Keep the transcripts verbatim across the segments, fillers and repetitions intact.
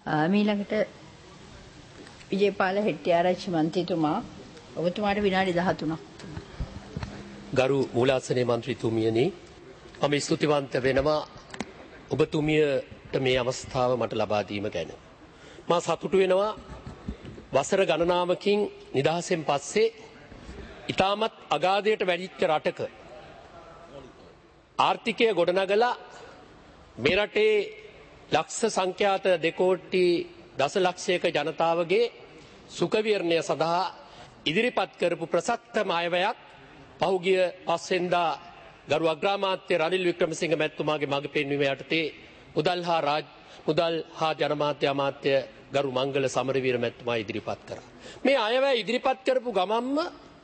මීළඟට විජේපාල හෙට්ටිආරච්චි මන්ත්‍රීතුමා ඔබතුමාට විනාඩි දහතුනක්. ගරු මූලාසනයේ මන්ත්‍රීතුමියනි මම ස්තුතිවන්ත වෙනවා ඔබතුමියට මේ අවස්ථාව මට ලබා දීම ගැන. මා සතුටු වෙනවා වසර ගණනාවකින් නිදහසෙන් පස්සේ ඉතාමත් අගාධයට වැඩිච්ච රටක ආර්ථිකය ගොඩනගලා මේ රටේ ලක්ෂ සංඛ්‍යාත දෙකෝටි දසලක්ෂයක ජනතාවගේ සුඛ විහරණය සඳහා ඉදිරිපත් කරපු ප්‍රසක්තම අයවැයක් පහුගිය පස්වෙනිදා ගරු අග්‍රාමාත්‍ය රනිල් වික්‍රමසිංහ මැතිතුමාගේ මඟ පෙන්වීම යටතේ මුදල් හා රාජ් මුදල් හා ජනමාත්‍ය අමාත්‍ය ගරු මංගල සමරවීර මැතිතුමා ඉදිරිපත් කරා. මේ අයවැය ඉදිරිපත් කරපු ගමන්ම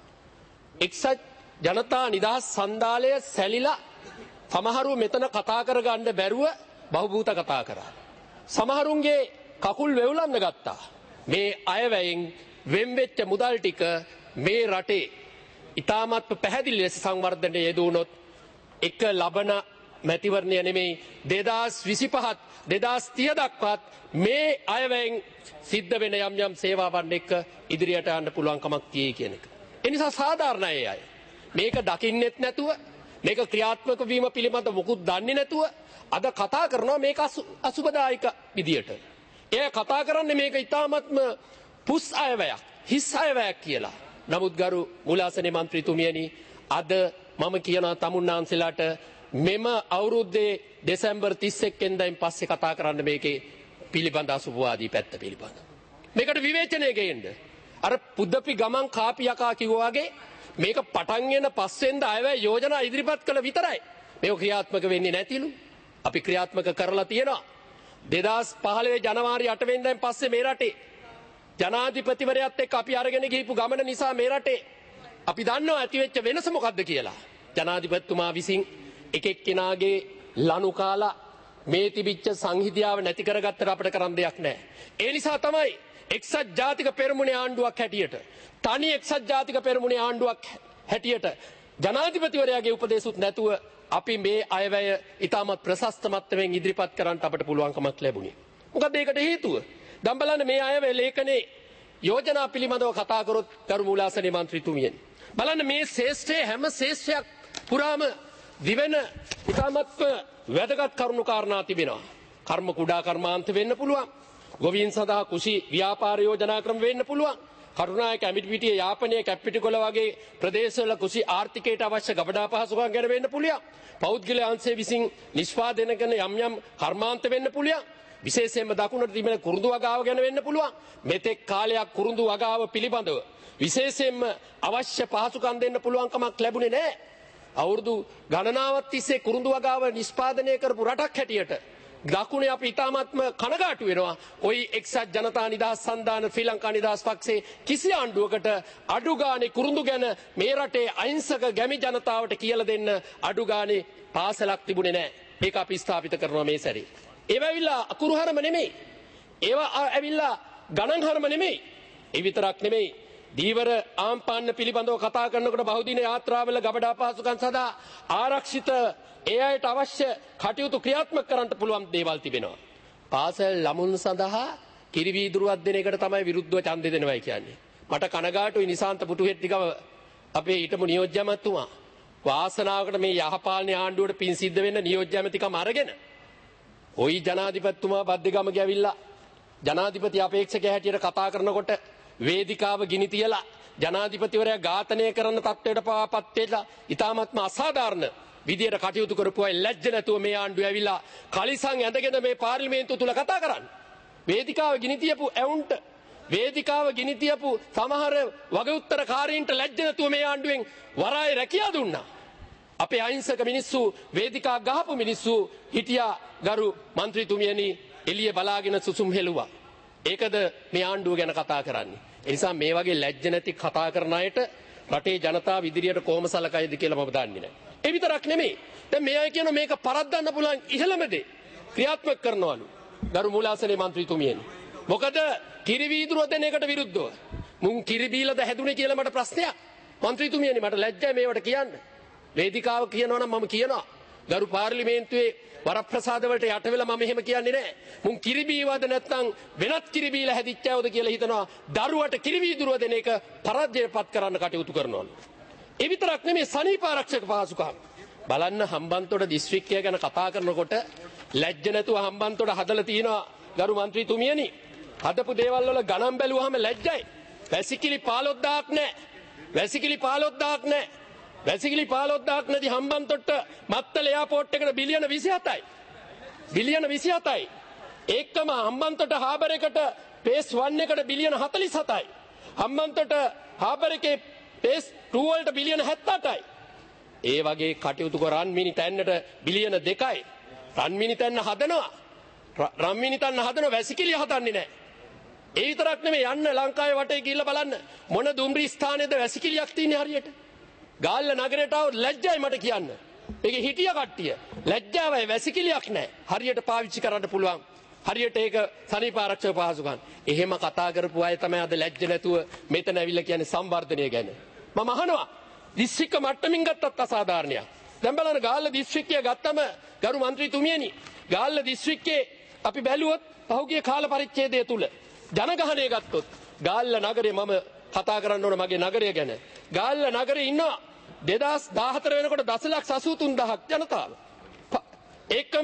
එක්සත් ජනතා නිදහස් සන්ධානය සැලිලා සමහරු මෙතන කතා කරගන්න බැරුව බහුභූත කතා කරා. සමහරුන්ගේ කකුල් වෙවුලන්න ගත්තා. මේ අයවැයෙන් වෙන් වෙච්ච මුදල් ටික මේ රටේ ඉතාමත් පැහැදිලි ලෙස සංවර්ධනයේ යෙදුනොත් එක ලබන මැතිවරණය නෙමෙයි දෙදාස් විසිපහත් දෙදාස් තිහ දක්වාත් මේ අයවැයෙන් සිද්ධ වෙන යම් යම් සේවාවන් එක්ක ඉදිරියට යන්න පුළුවන් කමක් තියෙයි කියන එක. ඒ නිසා සාධාරණයි අය. මේක දකින්නෙත් නැතුව මේක ක්‍රියාත්මක වීම පිළිබඳ මොකුත් දන්නේ නැතුව අද කතා කරනවා මේක අසුබදායක විදියට. එය කතා කරන්නේ මේක ඉතාමත්ම පුස් අයවැයක් හිස් අයවැයක් කියලා. නමුත් ගරු මූලාසනයේ මන්ත්‍රීතුමියනි අද මම කියනවා තමුන්නාන්සලාට මෙම අවුරුද්දේ දෙසැම්බර් තිස් එක්කෙන්දායින් පස්සේ කතා කරන්න මේකේ පිළිබඳ අසුබවාදී පැත්ත පිළිබඳ. මේකට විවේචනය ගේන්න. අර පුද්දපි ගමන් කාපි යකා කිව්වා වගේ මේක පටන් ගෙන පස්වෙන්ද අයවැය යෝජනා ඉදිරිපත් කළ විතරයි. මේක ක්‍රියාත්මක වෙන්නේ නැතිලු. අපි ක්‍රියාත්මක කරලා තියෙනවා. දෙදාස් පහළොව ජනවාරි අට වෙනිදායින් පස්සේ මේ රටේ ජනාධිපතිවරයාත් එක්ක අපි අරගෙන ගිහපු ගමන නිසා මේ රටේ අපි දන්නවා ඇති වෙච්ච වෙනස මොකද්ද කියලා. ජනාධිපතිතුමා විසින් එක එක්කෙනාගේ ලනු කාලා මේ තිබිච්ච සංහිඳියාව නැති කරගත්තට අපිට කරන්න දෙයක් නැහැ. ඒ නිසා තමයි එක්සත් ජාතික පෙරමුණේ ආණ්ඩුවක් හැටියට තනි එක්සත් ජාතික පෙරමුණේ ආණ්ඩුවක් හැටියට ජනාධිපතිවරයාගේ උපදේශුත් නැතුව අපි මේ අයවැය ඉතාමත් ප්‍රශස්ත මට්ටමින් ඉදිරිපත් කරන්න අපිට පුළුවන්කමක් ලැබුණේ. මොකද ඒකට හේතුව දැන් බලන්න මේ අයවැය ලේඛනයේ යෝජනා පිළිබඳව කතා කරොත් ගරු මූලාසනයේ මන්ත්‍රීතුමියනි බලන්න මේ ශේෂ්ඨයේ හැම ශේෂ්ඨයක් පුරාම දිවෙන ඉතාමත් වැදගත් කරුණු කාරණා තිබෙනවා. කර්ම කුඩා කර්මාන්ත වෙන්න පුළුවන්. ගොවීන් සඳහා කුෂි ව්‍යාපාර යෝජනා ක්‍රම වෙන්න පුළුවන්. කරුණායක ඇමිටිපිටිය යාපනය කැප්පිටිකොළ වගේ ප්‍රදේශවල කුෂි ආර්ථිකයට අවශ්‍ය ගබඩා පහසුකම් ගැන වෙන්න පුළුවන්. පෞද්ගල අංශය විසින් නිෂ්පාදනය කරන යම් යම් කර්මාන්ත වෙන්න පුළුවන්. විශේෂයෙන්ම දකුණට තිබෙන කුරුඳු වගාව ගැන වෙන්න පුළුවන්. මෙතෙක් කාලයක් කුරුඳු වගාව පිළිබඳව විශේෂයෙන්ම අවශ්‍ය පහසුකම් දෙන්න පුළුවන් කමක් ලැබුණේ නැහැ. අවුරුදු ගණනාවක් තිස්සේ කුරුඳු වගාව නිෂ්පාදනය කරපු රටක් හැටියට දකුණේ අපි ඉතාමත්ම කනගාටු වෙනවා. ওই එක්සත් ජනතා නිදහස් සන්ධාන ශ්‍රී ලංකා නිදහස් පක්ෂයේ කිසි ආණ්ඩුවකට අඩු ගානේ කුරුඳු ගැන මේ රටේ අහිංසක ගැමි ජනතාවට කියලා දෙන්න අඩු ගානේ පාසලක් තිබුණේ නැහැ. ඒක අපි ස්ථාපිත කරනවා මේ සැරේ. ඒවා ඇවිල්ලා අකුරු හරම නෙමෙයි. ඒවා ඇවිල්ලා ගණන් හරම නෙමෙයි. ඒ විතරක් නෙමෙයි. දීවර ආම්පාන්න පිළිබඳව කතා කරනකොට බහුදින යාත්‍රාවල ගබඩා පහසුකම් සඳහා ආරක්ෂිත ඒ අයට අවශ්‍ය කටයුතු ක්‍රියාත්මක කරන්න පුළුවන් දේවල් තිබෙනවා. පාසල් ළමුන් සඳහා කිරි වීදුරුවක් දෙන එකට තමයි විරුද්ධව ඡන්දෙ දෙනවයි කියන්නේ. මට කනගාටුයි නිසාන්ත පුටුහෙට්ටිගම අපේ ඊටම නියෝජ්‍ය ඇමතුමා වාසනාවකට මේ යහපාලන ආණ්ඩුවට පින් සිද්ධ වෙන්න නියෝජ්‍ය ඇමතිකම අරගෙන ওই ජනාධිපතිතුමා බද්දගම ගියවිලා ජනාධිපති අපේක්ෂකයා හැටියට කතා කරනකොට වේදිකාව ගිනි තියලා ජනාධිපතිවරයා ඝාතනය කරන තත්ත්වයට පවාපත් වෙලා ඉතාමත්ම අසාධාරණ විදියට කටයුතු කරපු අය ලැජ්ජ නැතුව මේ ආණ්ඩුව ඇවිල්ලා කලිසම් ඇඳගෙන මේ පාර්ලිමේන්තුව තුල කතා කරන්නේ. වේදිකාව ගිනි තියපු ඇවුන්ට වේදිකාව ගිනි තියපු සමහර වගඋත්තරකාරීන්ට ලැජ්ජ නැතුව මේ ආණ්ඩුවෙන් වරාය රැකියා දුන්නා. අපේ අහිංසක මිනිස්සු වේදිකා ගහපු මිනිස්සු හිටියා ගරු මන්ත්‍රීතුමියනි එළිය බලාගෙන සුසුම් හෙළුවා. ඒකද මේ ආණ්ඩුව ගැන කතා කරන්නේ. ඒ නිසා මේ වගේ ලැජ්ජ නැති කතා කරන අයට රටේ ජනතාව ඉදිරියට කොහොම සලකයිද කියලා මම දන්නේ නැහැ. ඒ විතරක් නෙමෙයි. දැන් මේ අය කියන මේක පරද්දන්න පුළුවන් ඉහළම දේ ක්‍රියාත්මක කරනවලු. ගරු මූලාසනයේ මන්ත්‍රීතුමියනි. මොකද කිරි වීදුරුව දෙන එකට විරුද්ධව. මුන් කිරි බීලාද හැදුනේ කියලා මට ප්‍රශ්නයක්. මන්ත්‍රීතුමියනි මට ලැජ්ජයි මේවට කියන්න. වේදිකාව කියනවා නම් මම කියනවා. ගරු පාර්ලිමේන්තුවේ වරප්‍රසාද වලට යට වෙලා මම එහෙම කියන්නේ නැහැ. මුන් කිරිබීවද නැත්නම් වෙනත් කිරිබීලා හැදිච්චවද කියලා හිතනවා. දරුවට කිරිබීදුරුව දෙන එක පරාජයපත් කරන්න කටයුතු කරනවා. ඒ විතරක් නෙමෙයි සනීප ආරක්ෂක පහසුකම්. බලන්න හම්බන්තොට දිස්ත්‍රික්කය ගැන කතා කරනකොට ලැජ්ජ නැතුව හම්බන්තොට හදලා තිනවා ගරු මන්ත්‍රීතුමියනි. හදපු දේවල් වල ගණන් බැලුවාම ලැජ්ජයි. වැසිකිලි පහළොස්දාහක් නැහැ. වැසිකිලි පහළොස්දාහක් නැහැ. වැසිකිලි පහළොස්දාහක් නැති හම්බන්තොට මත්තල එයාපෝට් එකට බිලියන විසිහතයි. බිලියන විසිහතයි. ඒකම හම්බන්තොට හාබර් එකට පේස් වන් එකට බිලියන හතළිස් හතයි. හම්බන්තොට හාබර් එකේ පේස් ටූ වලට බිලියන හැත්තඅටයි. ඒ වගේ කටයුතු කරන් මිනි තැන්නට බිලියන දෙකයි. රන් මිනි තැන්න හදනවා. රන් මිනි තැන්න හදනවා වැසිකිලි හදන්නේ නැහැ. ඒ විතරක් නෙමෙයි යන්න ලංකාවේ වටේ ගිහිල්ලා බලන්න මොන දුම්රිය ස්ථානයේද වැසිකිලියක් තියෙන්නේ හරියට. ගාල්ල නගරයට ආව ලැජ්ජයි මට කියන්න. ඒකේ හිටිය කට්ටිය ලැජ්ජාවයි වැසිකිලියක් නැහැ. හරියට පාවිච්චි කරන්න පුළුවන්. හරියට ඒක සනීප ආරක්ෂක පහසුකම්. එහෙම කතා කරපු අය තමයි අද ලැජ්ජ නැතුව මෙතන ඇවිල්ලා කියන්නේ සංවර්ධනය ගැන. මම අහනවා දිස්ත්‍රික්ක මට්ටමින් ගත්තත් අසාධාරණයක්. දැන් බලන්න ගාල්ල දිස්ත්‍රික්කය ගත්තම ගරු මන්ත්‍රීතුමියනි ගාල්ල දිස්ත්‍රික්කේ අපි බැලුවොත් පහුගිය කාල පරිච්ඡේදය තුල ජනගහනය ගත්තොත් ගාල්ල නගරේ මම කතා කරන්න ඕන මගේ නගරය ගැන. ගාල්ල නගරේ ඉන්නවා දෙදාස් දාහතර වෙනකොට දසලක්ෂ අසූ තුන් දහසක් ජනතාව. ඒකම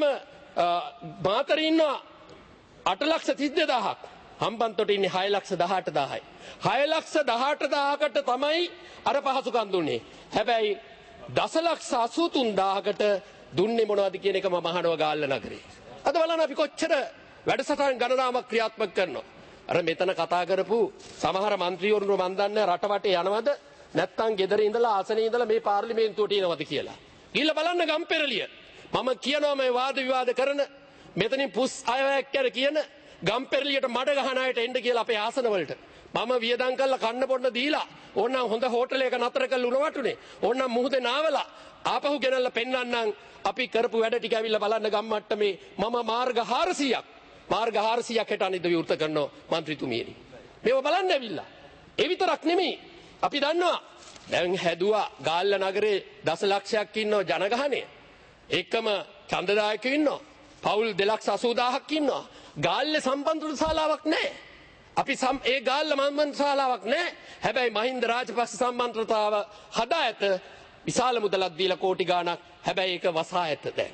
මාතරේ ඉන්නවා අට ලක්ෂ තිස් දෙදාහක්. හම්බන්තොට ඉන්නේ හය ලක්ෂ දහඅට දාහයි. හය ලක්ෂ දහඅට දාහකට තමයි අර පහසුකම් දුන්නේ. හැබැයි දසලක්ෂ අසූ තුන් දාහකට දුන්නේ මොනවද කියන එක මම අහනවා ගාල්ල නගරේ. අද බලන්න අපි කොච්චර වැඩසටහන් ගණනාවක් ක්‍රියාත්මක කරනවා. අර මෙතන කතා කරපු සමහර മന്ത്രിවරුන් මන් දන්නේ රට වටේ යනවද නැත්නම් ගෙදර ඉඳලා ආසනේ ඉඳලා මේ පාර්ලිමේන්තුවට එනවද කියලා. ගිහිල්ලා බලන්න ගම්පෙරළිය. මම කියනවා මේ වාද විවාද කරන මෙතනින් පුස් අයවැයක් කර කියන ගම්පෙරළියට මඩ ගහන අයට එන්න කියලා අපේ ආසන වලට. මම වියදම් කරලා කන්න බොන්න දීලා ඕනනම් හොඳ හෝටලයක නතර කරලා උණ වටුනේ. ඕනනම් මුහුදේ නාවලා ආපහු ගෙනල්ලා පෙන්නන්නම් අපි කරපු වැඩ ටික ඇවිල්ලා බලන්න ගම්මට්ටමේ මම මාර්ග හාරසියක් මාර්ග හාරසියක් හෙට අනිද්ද විවෘත කරනවා මන්ත්‍රීතුමියනි. මේව බලන්න ඇවිල්ලා. ඒ විතරක් නෙමෙයි අපි දන්නවා දැන් හැදුවා ගාල්ල නගරේ දසලක්ෂයක් ඉන්නව ජනගහනය. ඒකම ඡන්දදායකයෝ ඉන්නවා. පවුල් දෙලක්ෂ අසූ දාහක් ඉන්නවා. ගාල්ලේ සම්බන්ධ ශාලාවක් නැහැ. අපි ඒ ගාල්ල සම්බන්ධ ශාලාවක් නැහැ. හැබැයි මහින්ද රාජපක්ෂ සම්බන්ධතාව හදා ඇත. විශාල මුදලක් දීලා කෝටි ගාණක්. හැබැයි ඒක වසා ඇත දැන්.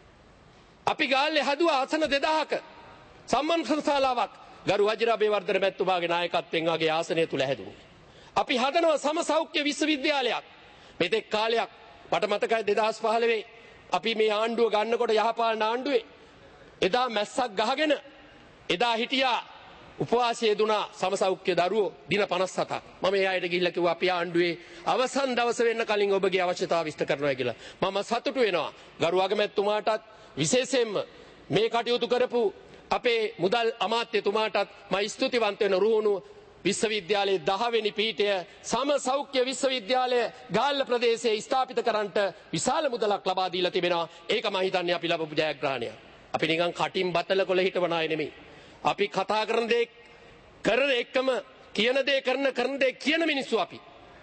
අපි ගාල්ලේ හදුවා ආසන දෙදාහක සම්බන්ධ ශාලාවක් ගරු වජිරාබේවර්ධන මැතිතුමාගේ නායකත්වයෙන් වගේ ආසනය තුල හැදුවා. අපි හදනවා සම සෞඛ්‍ය විශ්වවිද්‍යාලයක්. මෙතෙක් කාලයක් මට මතකයි දෙදහස් පහළොව අපි මේ ආණ්ඩුව ගන්නකොට යහපාලන ආණ්ඩුවේ එදා මැස්සක් ගහගෙන එදා හිටියා උපවාසයේ දුනා සම සෞඛ්‍ය දරුවෝ දින පනස් හතක්. මම ඒ අයට ගිහිල්ලා කිව්වා අපි ආණ්ඩුවේ අවසන් දවස වෙන්න කලින් ඔබගේ අවශ්‍යතාව විස්තර කරනවා කියලා. මම සතුටු වෙනවා ගරු අගමැතිතුමාටත් විශේෂයෙන්ම මේ කටයුතු කරපු අපේ මුදල් අමාත්‍යතුමාටත් මම ස්තුතිවන්ත වෙන රුහුණු විශ්වවිද්‍යාලයේ දහ වෙනි පීඨය සම සෞඛ්‍ය විශ්වවිද්‍යාලය ගාල්ල ප්‍රදේශයේ ස්ථාපිත කරන්නට විශාල මුදලක් ලබා දීලා තිබෙනවා. ඒක මම හිතන්නේ අපි ලබපු ජයග්‍රහණයක්. අපි නිකන් කටින් බතල කොළ හිටවන අය නෙමෙයි. අපි කතා කරන දේ කරන එකම කියන දේ කරන කරන දේ කියන මිනිස්සු අපි.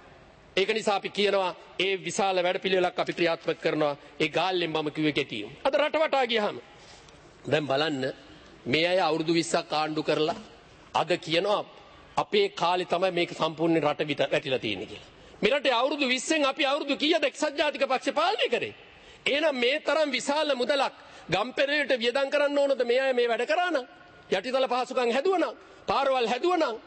ඒක නිසා අපි කියනවා ඒ විශාල වැඩපිළිවෙලක් අපි ක්‍රියාත්මක කරනවා. ඒ ගාල්ලෙන් මම කිව්වේ කෙටියෙන්. අද රට වටා ගියාම දැන් බලන්න මේ අය අවුරුදු විස්සක් ආණ්ඩු කරලා අද කියනවා අපේ කාලේ තමයි මේක සම්පූර්ණ රට විත වැටිලා තියෙන්නේ කියලා. මේ රටේ අවුරුදු විස්සෙන් අපි අවුරුදු කීයද එක්සත් ජාතික පක්ෂ පාලනය කරේ? එහෙනම් මේ තරම් විශාල මුදලක් ගම්පෙරේට වියදම් කරන්න ඕනද මේ අය මේ වැඩ කරා නම්? යටිතල පහසුකම් හැදුවා නම්, පාරවල් හැදුවා නම්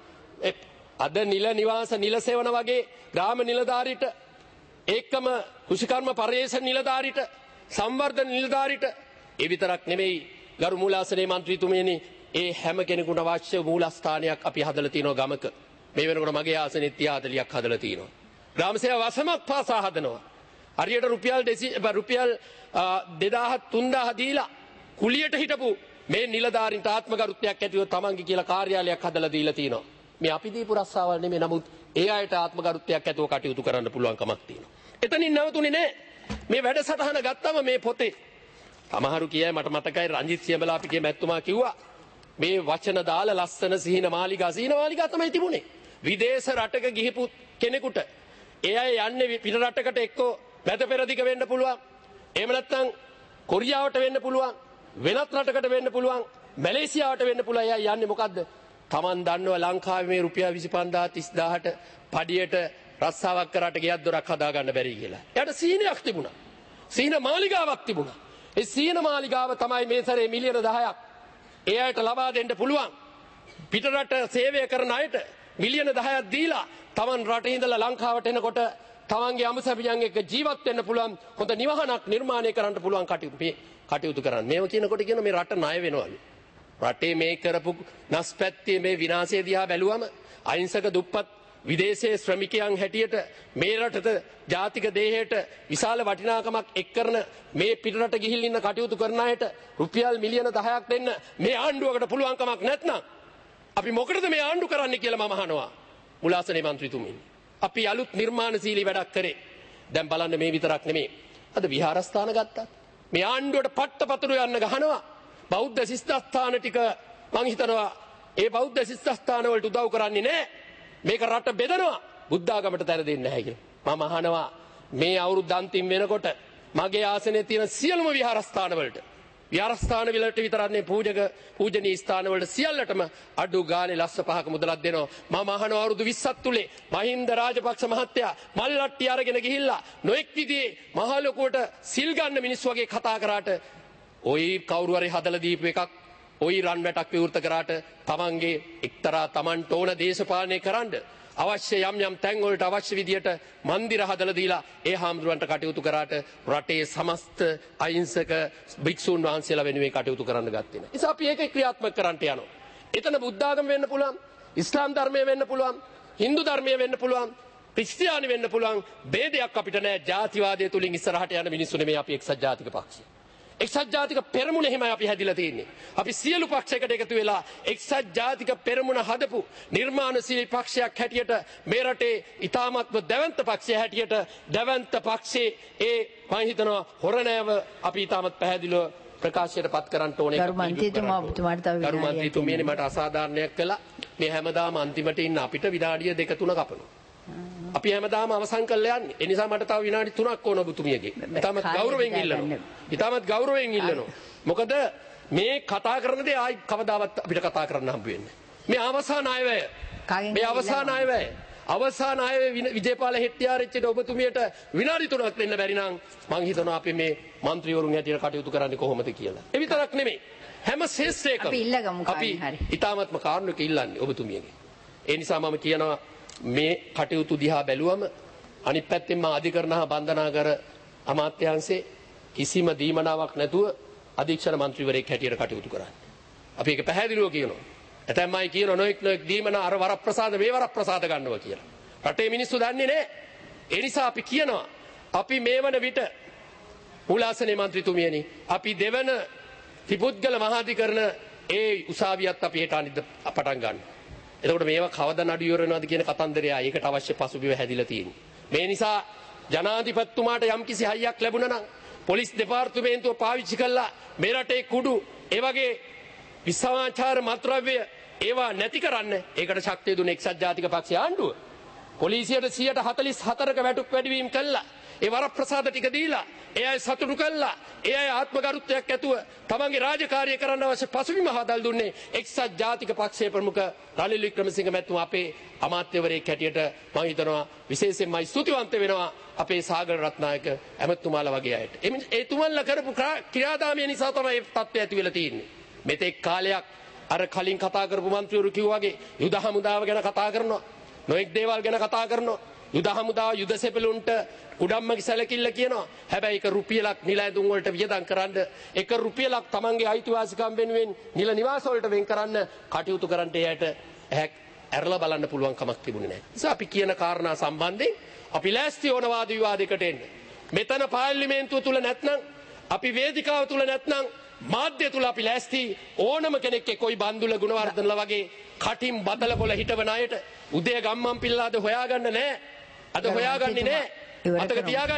අද නිල නිවාස නිල සෙවන වගේ ග්‍රාම නිලධාරීට ඒකම කෘෂිකර්ම පරිශ්‍රණ නිලධාරීට සංවර්ධන නිලධාරීට ඒ විතරක් නෙමෙයි ගරු මූලාසනයේ මන්ත්‍රීතුමියනි ඒ හැම කෙනෙකුට අවශ්‍ය මූලස්ථානයක් අපි හදලා තිනවා ගමක. මේ වෙනකොට මගේ ආසනෙත් තියා හතළියක් හදලා තිනවා. ග්‍රාම සේවා වසමක් පාසා හදනවා. හරියට රුපියල් රුපියල් දෙදාහ තුන්දාහ දීලා කුලියට හිටපු මේ නිලධාරීන්ට ආත්මගරුත්වයක් ඇතිව තමන්ගේ කියලා කාර්යාලයක් හදලා දීලා තිනවා. මේ අපි දීපු රස්සාවල් නෙමෙයි. නමුත් ඒ අයට ආත්මගරුත්වයක් ඇතුව කටයුතු කරන්න පුළුවන් කමක් තියෙනවා. එතනින් නැවතුනේ නෑ. මේ වැඩසටහන ගත්තම මේ පොතේ සමහරු කියයි මට මතකයි රංජිත් සියඹලා අපි කිය මැතිතුමා කිව්වා මේ වචන දාලා ලස්සන සිහින මාලිගා සිහින මාලිගා තමයි තිබුණේ. විදේශ රටක ගිහිපු කෙනෙකුට ඒ අය යන්නේ පිට රටකට එක්කෝ මැද පෙරදිග වෙන්න පුළුවන්. එහෙම නැත්නම් කොරියාවට වෙන්න පුළුවන්. වෙනත් රටකට වෙන්න පුළුවන්. මැලේසියාවට වෙන්න පුළුවන්. එයා යන්නේ මොකද්ද? Taman දන්නවා ලංකාවේ මේ රුපියල් විසිපන්දාහ තිස්දාහට පඩියට රස්සාවක් කරාට ගෙයක් දොරක් හදා ගන්න බැරි කියලා. එයාට සීනයක් තිබුණා. සීන මාලිගාවක් තිබුණා. ඒ සීන මාලිගාව තමයි මේ සැරේ මිලියන දහයක් ඒ අයට ලබා දෙන්න පුළුවන්. පිටරට සේවය කරන අයට මිලියන දහයක් දීලා Taman රටේ ඉඳලා ලංකාවට එනකොට තමන්ගේ අමුසැමියන් එක්ක ජීවත් වෙන්න පුළුවන් හොඳ නිවහනක් නිර්මාණය කරන්න පුළුවන් කටයුතු මේ කටයුතු කරන්න. මේව කියනකොට කියන මේ රට ණය වෙනවලු. රටේ මේ කරපු නැස්පැත්තේ මේ විනාශය දිහා බැලුවම අහිංසක දුප්පත් විදේශයේ ශ්‍රමිකයන් හැටියට මේ රටට ජාතික දේහයට විශාල වටිනාකමක් එක් කරන මේ පිටරට ගිහිල්ලා ඉන්න කටයුතු කරන අයට රුපියල් මිලියන දහයක් දෙන්න මේ ආණ්ඩුවකට පුළුවන් කමක් නැත්නම් අපි මොකටද මේ ආණ්ඩු කරන්නේ කියලා මම අහනවා මුලාසනේ මන්ත්‍රීතුමින්. අපි අලුත් නිර්මාණශීලී වැඩක් කරේ. දැන් බලන්න මේ විතරක් නෙමෙයි. අද විහාරස්ථාන ගත්තා. මේ ආණ්ඩුවට පට්ටපතුරු යන්න ගහනවා. බෞද්ධ ශිෂ්ටස්ථාන ටික මං හිතනවා ඒ බෞද්ධ ශිෂ්ටස්ථාන වලට උදව් කරන්නේ නැහැ. මේක රට බෙදනවා. බුද්ධ ආගමට තැන දෙන්නේ නැහැ කියලා. මම අහනවා මේ අවුරුද්ද අන්තිම වෙනකොට මගේ ආසනයේ තියෙන සියලුම විහාරස්ථාන වලට විහාරස්ථාන වලට විතරක් නෙවෙයි පූජක පූජනීය ස්ථාන වලට සියල්ලටම අඩු ගානේ ලස්ස පහක මුදලක් දෙනවා. මම අහනවා අවුරුදු විස්සක් තුලේ මහින්ද රාජපක්ෂ මහත්තයා මල්ලට්ටි අරගෙන ගිහිල්ලා නොඑක් විදිහේ මහ ලොකුවට සිල් ගන්න මිනිස්සු වගේ කතා කරාට ඔයි කවුරු හරි හදලා දීපු එකක් ඔයි රන් වැටක් විවෘත කරාට තමන්ගේ එක්තරා තමන්ට ඕන දේශපාලනය කරන්න අවශ්‍ය යම් යම් තැන් වලට අවශ්‍ය විදියට මන්දිර හදලා දීලා ඒ හාමුදුරන්ට කටයුතු කරාට රටේ සමස්ත අහිංසක භික්ෂුන් වහන්සේලා වෙනුවෙන් කටයුතු කරන්න ගත්තේ නැහැ. නිසා අපි ඒක ක්‍රියාත්මක කරන්න යනවා. එතන බුද්ධ ආගම වෙන්න පුළුවන්, ඉස්ලාම් ධර්මය වෙන්න පුළුවන්, හින්දු ධර්මය වෙන්න පුළුවන්, ක්‍රිස්තියානි වෙන්න පුළුවන්. ભેදයක් අපිට නැහැ. ජාතිවාදය තුලින් ඉස්සරහට යන මිනිස්සු නෙමෙයි අපි එක්සත් ජාතික පක්ෂය. එක්සත් ජාතික පෙරමුණ එහෙමයි අපි හැදිලා තියෙන්නේ. අපි සියලු පක්ෂයකට එකතු වෙලා එක්සත් ජාතික පෙරමුණ හදපු නිර්මාණශීලී පක්ෂයක් හැටියට මේ රටේ ඊ타මත්ම දැවැන්ත පක්ෂය හැටියට දැවැන්ත පක්ෂයේ ඒ මම හිතනවා හොරණෑව අපි ඊ타මත් පැහැදිලිව ප්‍රකාශයට පත් කරන්න ඕනේ. ගරු මන්ත්‍රීතුමා ඔබතුමාට තව ගරු මන්ත්‍රීතුමියනි මට අසාධාරණයක් කළා. මේ හැමදාම අන්තිමට ඉන්න අපිට විනාඩිය දෙක තුන කපනවා. අපි හැමදාම අවසන් කරලා යන්නේ. ඒ නිසා මට තව විනාඩි තුනක් ඕන ඔබතුමියගේ. ඊටමත් ගෞරවයෙන් ඉල්ලනවා. ඊටමත් ගෞරවයෙන් ඉල්ලනවා. මොකද මේ කතා කරන දේ ආයි කවදාවත් අපිට කතා කරන්න හම්බ වෙන්නේ. මේ අවසාන අයවැය. මේ අවසාන අයවැය. අවසාන අයවැය විජේපාල හෙට්ටිආරච්චිට ඔබතුමියට විනාඩි තුනක් දෙන්න බැරි නම් මං හිතනවා අපි මේ മന്ത്രിවරුන් හැටියට කටයුතු කරන්නේ කොහොමද කියලා. ඒ විතරක් නෙමෙයි. හැම ශේෂ්ත්‍රයකම අපි ඉල්ලගමු අපි ඊටමත්ම කාරණක ඉල්ලන්නේ ඔබතුමියගේ. ඒ නිසා මම කියනවා මේ කටයුතු දිහා බැලුවම අනිත් පැත්තෙන් මා අධිකරණ හා බන්ධනාගාර අමාත්‍යාංශේ කිසිම දීමනාවක් නැතුව අධීක්ෂණ මන්ත්‍රීවරයෙක් හැටියට කටයුතු කරන්නේ. අපි ඒක පැහැදිලිව කියනවා. ඇතැම් අය කියනවා නොඑක් නොඑක් දීමනා අර වරප්‍රසාද මේ වරප්‍රසාද ගන්නවා කියලා. රටේ මිනිස්සු දන්නේ නැහැ. ඒ නිසා අපි කියනවා අපි මේ වන විට මුලාසනේ මන්ත්‍රීතුමියනි අපි දෙවන ත්‍රිපුද්ගල මහාධිකරණ ඒ උසාවියත් අපි හෙට අනිද්ද පටන් ගන්නවා. එතකොට මේවා කවදා නඩු ඉවර වෙනවද කියන කතන්දරය ඒකට අවශ්‍ය පසුබිම හැදිලා තියෙනවා. මේ නිසා ජනාධිපතිතුමාට යම්කිසි හයියක් ලැබුණා නම් පොලිස් දෙපාර්තමේන්තුව පාවිච්චි කළා මේ රටේ කුඩු ඒ වගේ විසමාචාර මත්ද්‍රව්‍ය ඒවා නැති කරන්න ඒකට ශක්තිය දුන්නේ එක්සත් ජාතික පක්ෂයේ ආණ්ඩුව. පොලිසියට සියයට හතළිස් හතරක වැටුප් වැඩිවීම කළා. ඒ වරප්‍රසාද ටික දීලා ඒ අය සතුටු කළා. ඒ අය ආත්මගරුත්වයක් ඇතුව තමන්ගේ රාජකාරිය කරන්න අවශ්‍ය පසුබිම හදලා දුන්නේ එක්සත් ජාතික පක්ෂයේ ප්‍රමුඛ රනිල් වික්‍රමසිංහ මැතිතුමා අපේ අමාත්‍යවරයෙක් හැටියට මම හිතනවා විශේෂයෙන්ම ස්තුතිවන්ත වෙනවා අපේ සාගර රත්නායක ඇමතුමාලා වගේ අයට. ඒ තුමන්ලා කරපු ක්‍රියාදාමය නිසා තමයි මේ තත්ත්වය ඇති වෙලා තියෙන්නේ. මෙතෙක් කාලයක් අර කලින් කතා කරපු මන්ත්‍රීවරු කිව්වා වගේ යුද හමුදාව ගැන කතා කරනවා. නොඑක් දේවල් ගැන කතා කරනවා. යුද හමුදාව යුද සෙපළුන්ට උඩම්මගේ සැලකිල්ල කියනවා. හැබැයි ඒක රුපියලක් නිල ඇඳුම් වලට වියදම් කරන්න, ඒක රුපියලක් තමන්ගේ අයිතිවාසිකම් වෙනුවෙන් නිල නිවාස වලට වෙන් කරන්න කටයුතු කරන්න එයාට ඇරලා බලන්න පුළුවන් කමක් තිබුණේ නැහැ. ඒ නිසා අපි කියන කාරණා සම්බන්ධයෙන් අපි ලෑස්ති වුණ වාද විවාදයකට එන්න. මෙතන පාර්ලිමේන්තුව තුල නැත්නම් අපි වේදිකාව තුල නැත්නම් මාධ්‍ය තුල අපි ලෑස්ති ඕනම කෙනෙක් එක්කෝයි බන්දුල ගුණවර්ධනලා වගේ කටින් බතල පොළ හිටවන අයට උදේ ගම්මන් පිල්ලාද හොයාගන්න නැහැ. අද හොයාගන්නේ නැහැ. මතක තියාගන්න.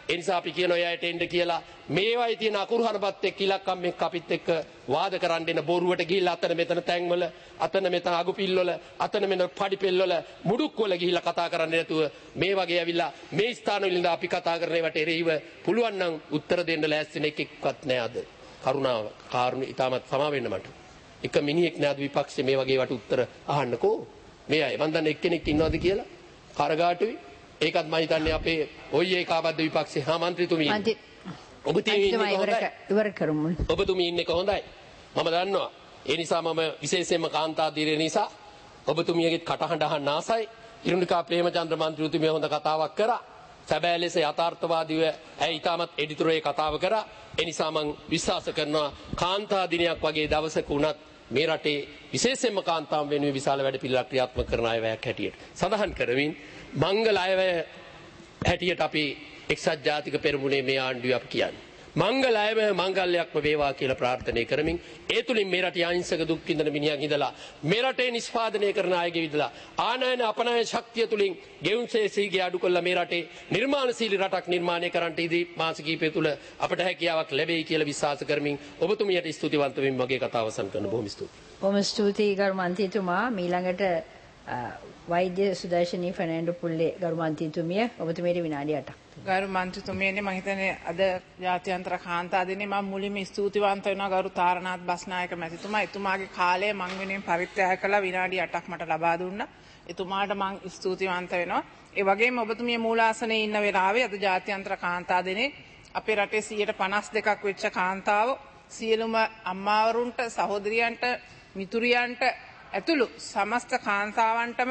ඒ නිසා අපි කියන ඔය අයට එන්න කියලා මේවයි තියෙන අකුරුහරපත් එක්ක ඉලක්කම් එක්ක අපිත් එක්ක වාද කරන්න එන බොරුවට ගිහිල්ලා අතන මෙතන තැන්වල අතන මෙතන අගුපිල්වල අතන මෙතන පඩිපෙල්වල මුඩුක්වල ගිහිල්ලා කතා කරන්න නැතුව මේ වගේ ඇවිල්ලා මේ ස්ථානවල ඉඳලා අපි කතා කරන ඒවට එරෙහිව පුළුවන් නම් උත්තර දෙන්න ලෑස්ති වෙන එකෙක්වත් නෑ අද. කරුණාව කාරුණා ඉතාමත් සමා වෙන්න මට. එක මිනිහෙක් නෑද විපක්ෂේ මේ වගේ වට උත්තර අහන්නකෝ. මේ අය මන් දන්නේ එක්කෙනෙක් ඉන්නවද කියලා කරගාටුයි. ඒකත් මම හිතන්නේ අපේ ඔය ඒකාබද්ධ විපක්ෂේ හා මන්ත්‍රීතුමී ඔබතුමී ඉන්නේ කොහොමද? ඉවර කරමු. ඔබතුමී ඉන්නේ කොහොඳයි. මම දන්නවා. ඒ නිසා මම විශේෂයෙන්ම කාන්තා දිරේ නිසා ඔබතුමියගේ කටහඬ අහන්න ආසයි. ඉරුණිකා ප්‍රේමචන්ද්‍ර මන්ත්‍රීතුමිය හොඳ කතාවක් කරා. සැබෑ ලෙස යථාර්ථවාදීව ඇයි ඊටමත් එඩිටරේ කතාව කරා. ඒ නිසා මම විශ්වාස කරනවා කාන්තා දිනයක් වගේ දවසක උනත් මේ රටේ විශේෂයෙන්ම කාන්තාවන් වෙනුවෙන් විශාල වැඩ පිළිවෙලක් ක්‍රියාත්මක කරන අයවැයක් හැටියට සඳහන් කරමින් මංගල අයවැය හැටියට අපි එක්සත් ජාතික පෙරමුණේ මේ ආණ්ඩුව අපි කියන්නේ මංගල අයවැය මංගල්‍යයක්ම වේවා කියලා ප්‍රාර්ථනා කරමින් ඒ තුලින් මේ රටේ අහිංසක දුක් විඳින මිනිහන් ඉඳලා මේ රටේ නිෂ්පාදනය කරන අයගේ විදලා ආනයන අපනයන ශක්තිය තුලින් ගෙවුම්සේ සීගේ අඩු කළා මේ රටේ නිර්මාණශීලී රටක් නිර්මාණය කරන්නට ඉදී මාස කිහිපය තුල අපට හැකියාවක් ලැබෙයි කියලා විශ්වාස කරමින් ඔබතුමියට ස්තුතිවන්ත වෙමින් මගේ කතාව අවසන් කරන බොහොම ස්තුතියි. බොහොම ස්තුතියි ගරු මන්ත්‍රීතුමා. මීළඟට වෛද්‍ය සුදර්ශනී ෆර්නෑන්ඩෝ පුල්ලේ ගරු මන්ත්‍රීතුමිය ඔබතුමියට විනාඩි අටක්. ගරු මන්ත්‍රීතුමියනේ මම හිතන්නේ අද ජාත්‍යන්තර කාන්තා දිනේ මම මුලින්ම ස්තුතිවන්ත වෙනවා ගරු තාරනාත් බස්නායක මැතිතුමා. එතුමාගේ කාලය මං වෙනුවෙන් පරිත්‍යාග කළා විනාඩි අටක් මට ලබා දුන්නා. එතුමාට මං ස්තුතිවන්ත වෙනවා. ඒ වගේම ඔබතුමිය මූලාසනයේ ඉන්න වෙලාවේ අද ජාත්‍යන්තර කාන්තා දිනේ අපේ රටේ සියයට පනස් දෙකක් වෙච්ච කාන්තාවෝ සියලුම අම්මාවරුන්ට සහෝදරියන්ට මිතුරියන්ට ඇතුළු සමස්ත කාන්තාවන්ටම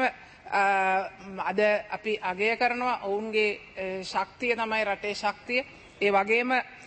අද අපි අගය කරනවා ඔවුන්ගේ ශක්තිය තමයි රටේ ශක්තිය. ඒ වගේම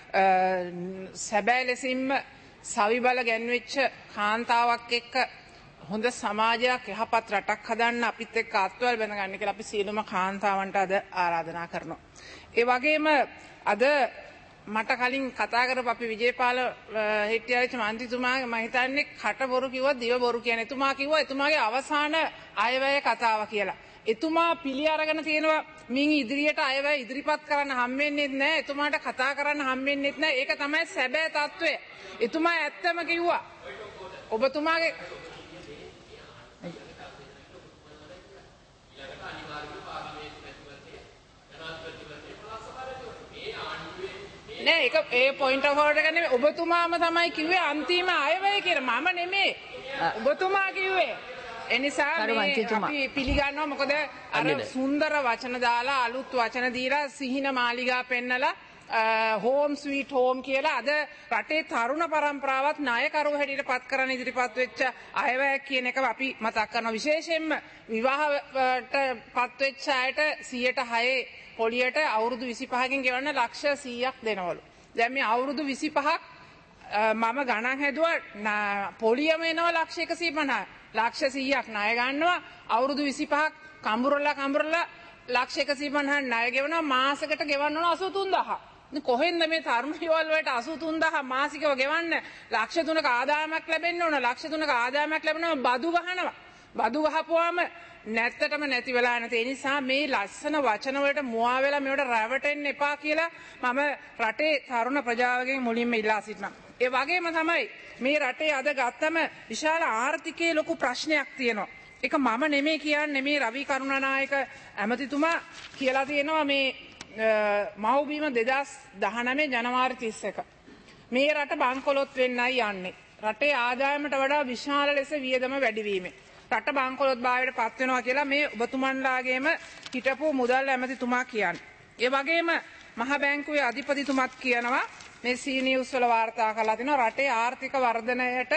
සැබෑ ලෙසින්ම සවිබල ගැන්වෙච්ච කාන්තාවක් එක්ක හොඳ සමාජයක් යහපත් රටක් හදන්න අපිත් එක්ක අත්වල බැඳ ගන්න කියලා අපි සියලුම කාන්තාවන්ට අද ආරාධනා කරනවා. ඒ වගේම අද මට කලින් කතා කරපු අපි විජේපාල හෙට්ටිආරච්ච මන්ත්‍රීතුමාගේ මම හිතන්නේ කට බොරු කිව්වා දිව බොරු කියන එතුමා කිව්වා එතුමාගේ අවසාන අයවැය කතාව කියලා. එතුමා පිළි අරගෙන තියෙනවා මින් ඉදිරියට අයවැය ඉදිරිපත් කරන්න හම්බෙන්නේ නැහැ. එතුමාට කතා කරන්න හම්බෙන්නේ නැහැ. ඒක තමයි සැබෑ තත්ත්වය. එතුමා ඇත්තම කිව්වා. ඔබතුමාගේ නෑ ඒක ඒ පොයින්ට් ඔෆ් ඕඩර් එක නෙමෙයි ඔබතුමාම තමයි කිව්වේ අන්තිම අයවැය කියලා මම නෙමෙයි ඔබතුමා කිව්වේ ඒ නිසා අපි පිළිගන්නවා මොකද අර සුන්දර වචන දාලා අලුත් වචන දීලා සිහින මාලිගා පෙන්නලා හෝම් ස්වීට් හෝම් කියලා අද රටේ තරුණ පරම්පරාවත් නායකරුව හැටියට පත් කරන ඉදිරිපත් වෙච්ච අයවැයක් කියන එක අපි මතක් කරනවා විශේෂයෙන්ම විවාහයට පත් වෙච්ච අයට සියයට හය පොලියට අවුරුදු විසිපහකින් ගෙවන්න ලක්ෂ සීයක් දෙනවලු. දැන් මේ අවුරුදු විසිපහක් මම ගණන් හැදුවා පොලියම එනවා ලක්ෂ එකසිය පනහයි. ලක්ෂ සීයක් ණය ගන්නවා අවුරුදු විසිපහක් කඹරලා කඹරලා ලක්ෂ එකසිය පනහක් ණය ගෙවනවා මාසෙකට ගෙවන්න ඕන අසූ තුන් දහසක්. කොහෙන්ද මේ තරුණ යුවල් වලට අසූ තුන් දහසක් මාසිකව ගෙවන්න ලක්ෂ තුනක ආදායමක් ලැබෙන්න ඕන. ලක්ෂ තුනක ආදායමක් ලැබෙනම බදු ගහනවා. බදු ගහපුවාම නැත්තටම නැති වෙලා නැති. ඒ නිසා මේ ලස්සන වචන වලට මුවා වෙලා මේවට රැවටෙන්න එපා කියලා මම රටේ තරුණ ප්‍රජාවගෙන් මුලින්ම ඉල්ලා සිටිනවා. ඒ වගේම තමයි මේ රටේ අද ගත්තම විශාල ආර්ථිකයේ ලොකු ප්‍රශ්නයක් තියෙනවා. ඒක මම නෙමෙයි කියන්නේ මේ රවි කරුණානායක ඇමතිතුමා කියලා තියෙනවා මේ මව්බිම දෙදහස් දහනවය ජනවාරි තිස් එක. මේ රට බංකොලොත් වෙන්නයි යන්නේ. රටේ ආදායමට වඩා විශාල ලෙස වියදම වැඩිවීම. රට බංකොලොත් භාවයට පත් වෙනවා කියලා මේ ඔබතුමන්ලාගේම හිටපු මුදල් ඇමතිතුමා කියන්නේ. ඒ වගේම මහ බැංකුවේ අධිපතිතුමත් කියනවා මේ සී නිවුස් වල වාර්තා කරලා තිනවා රටේ ආර්ථික වර්ධනයට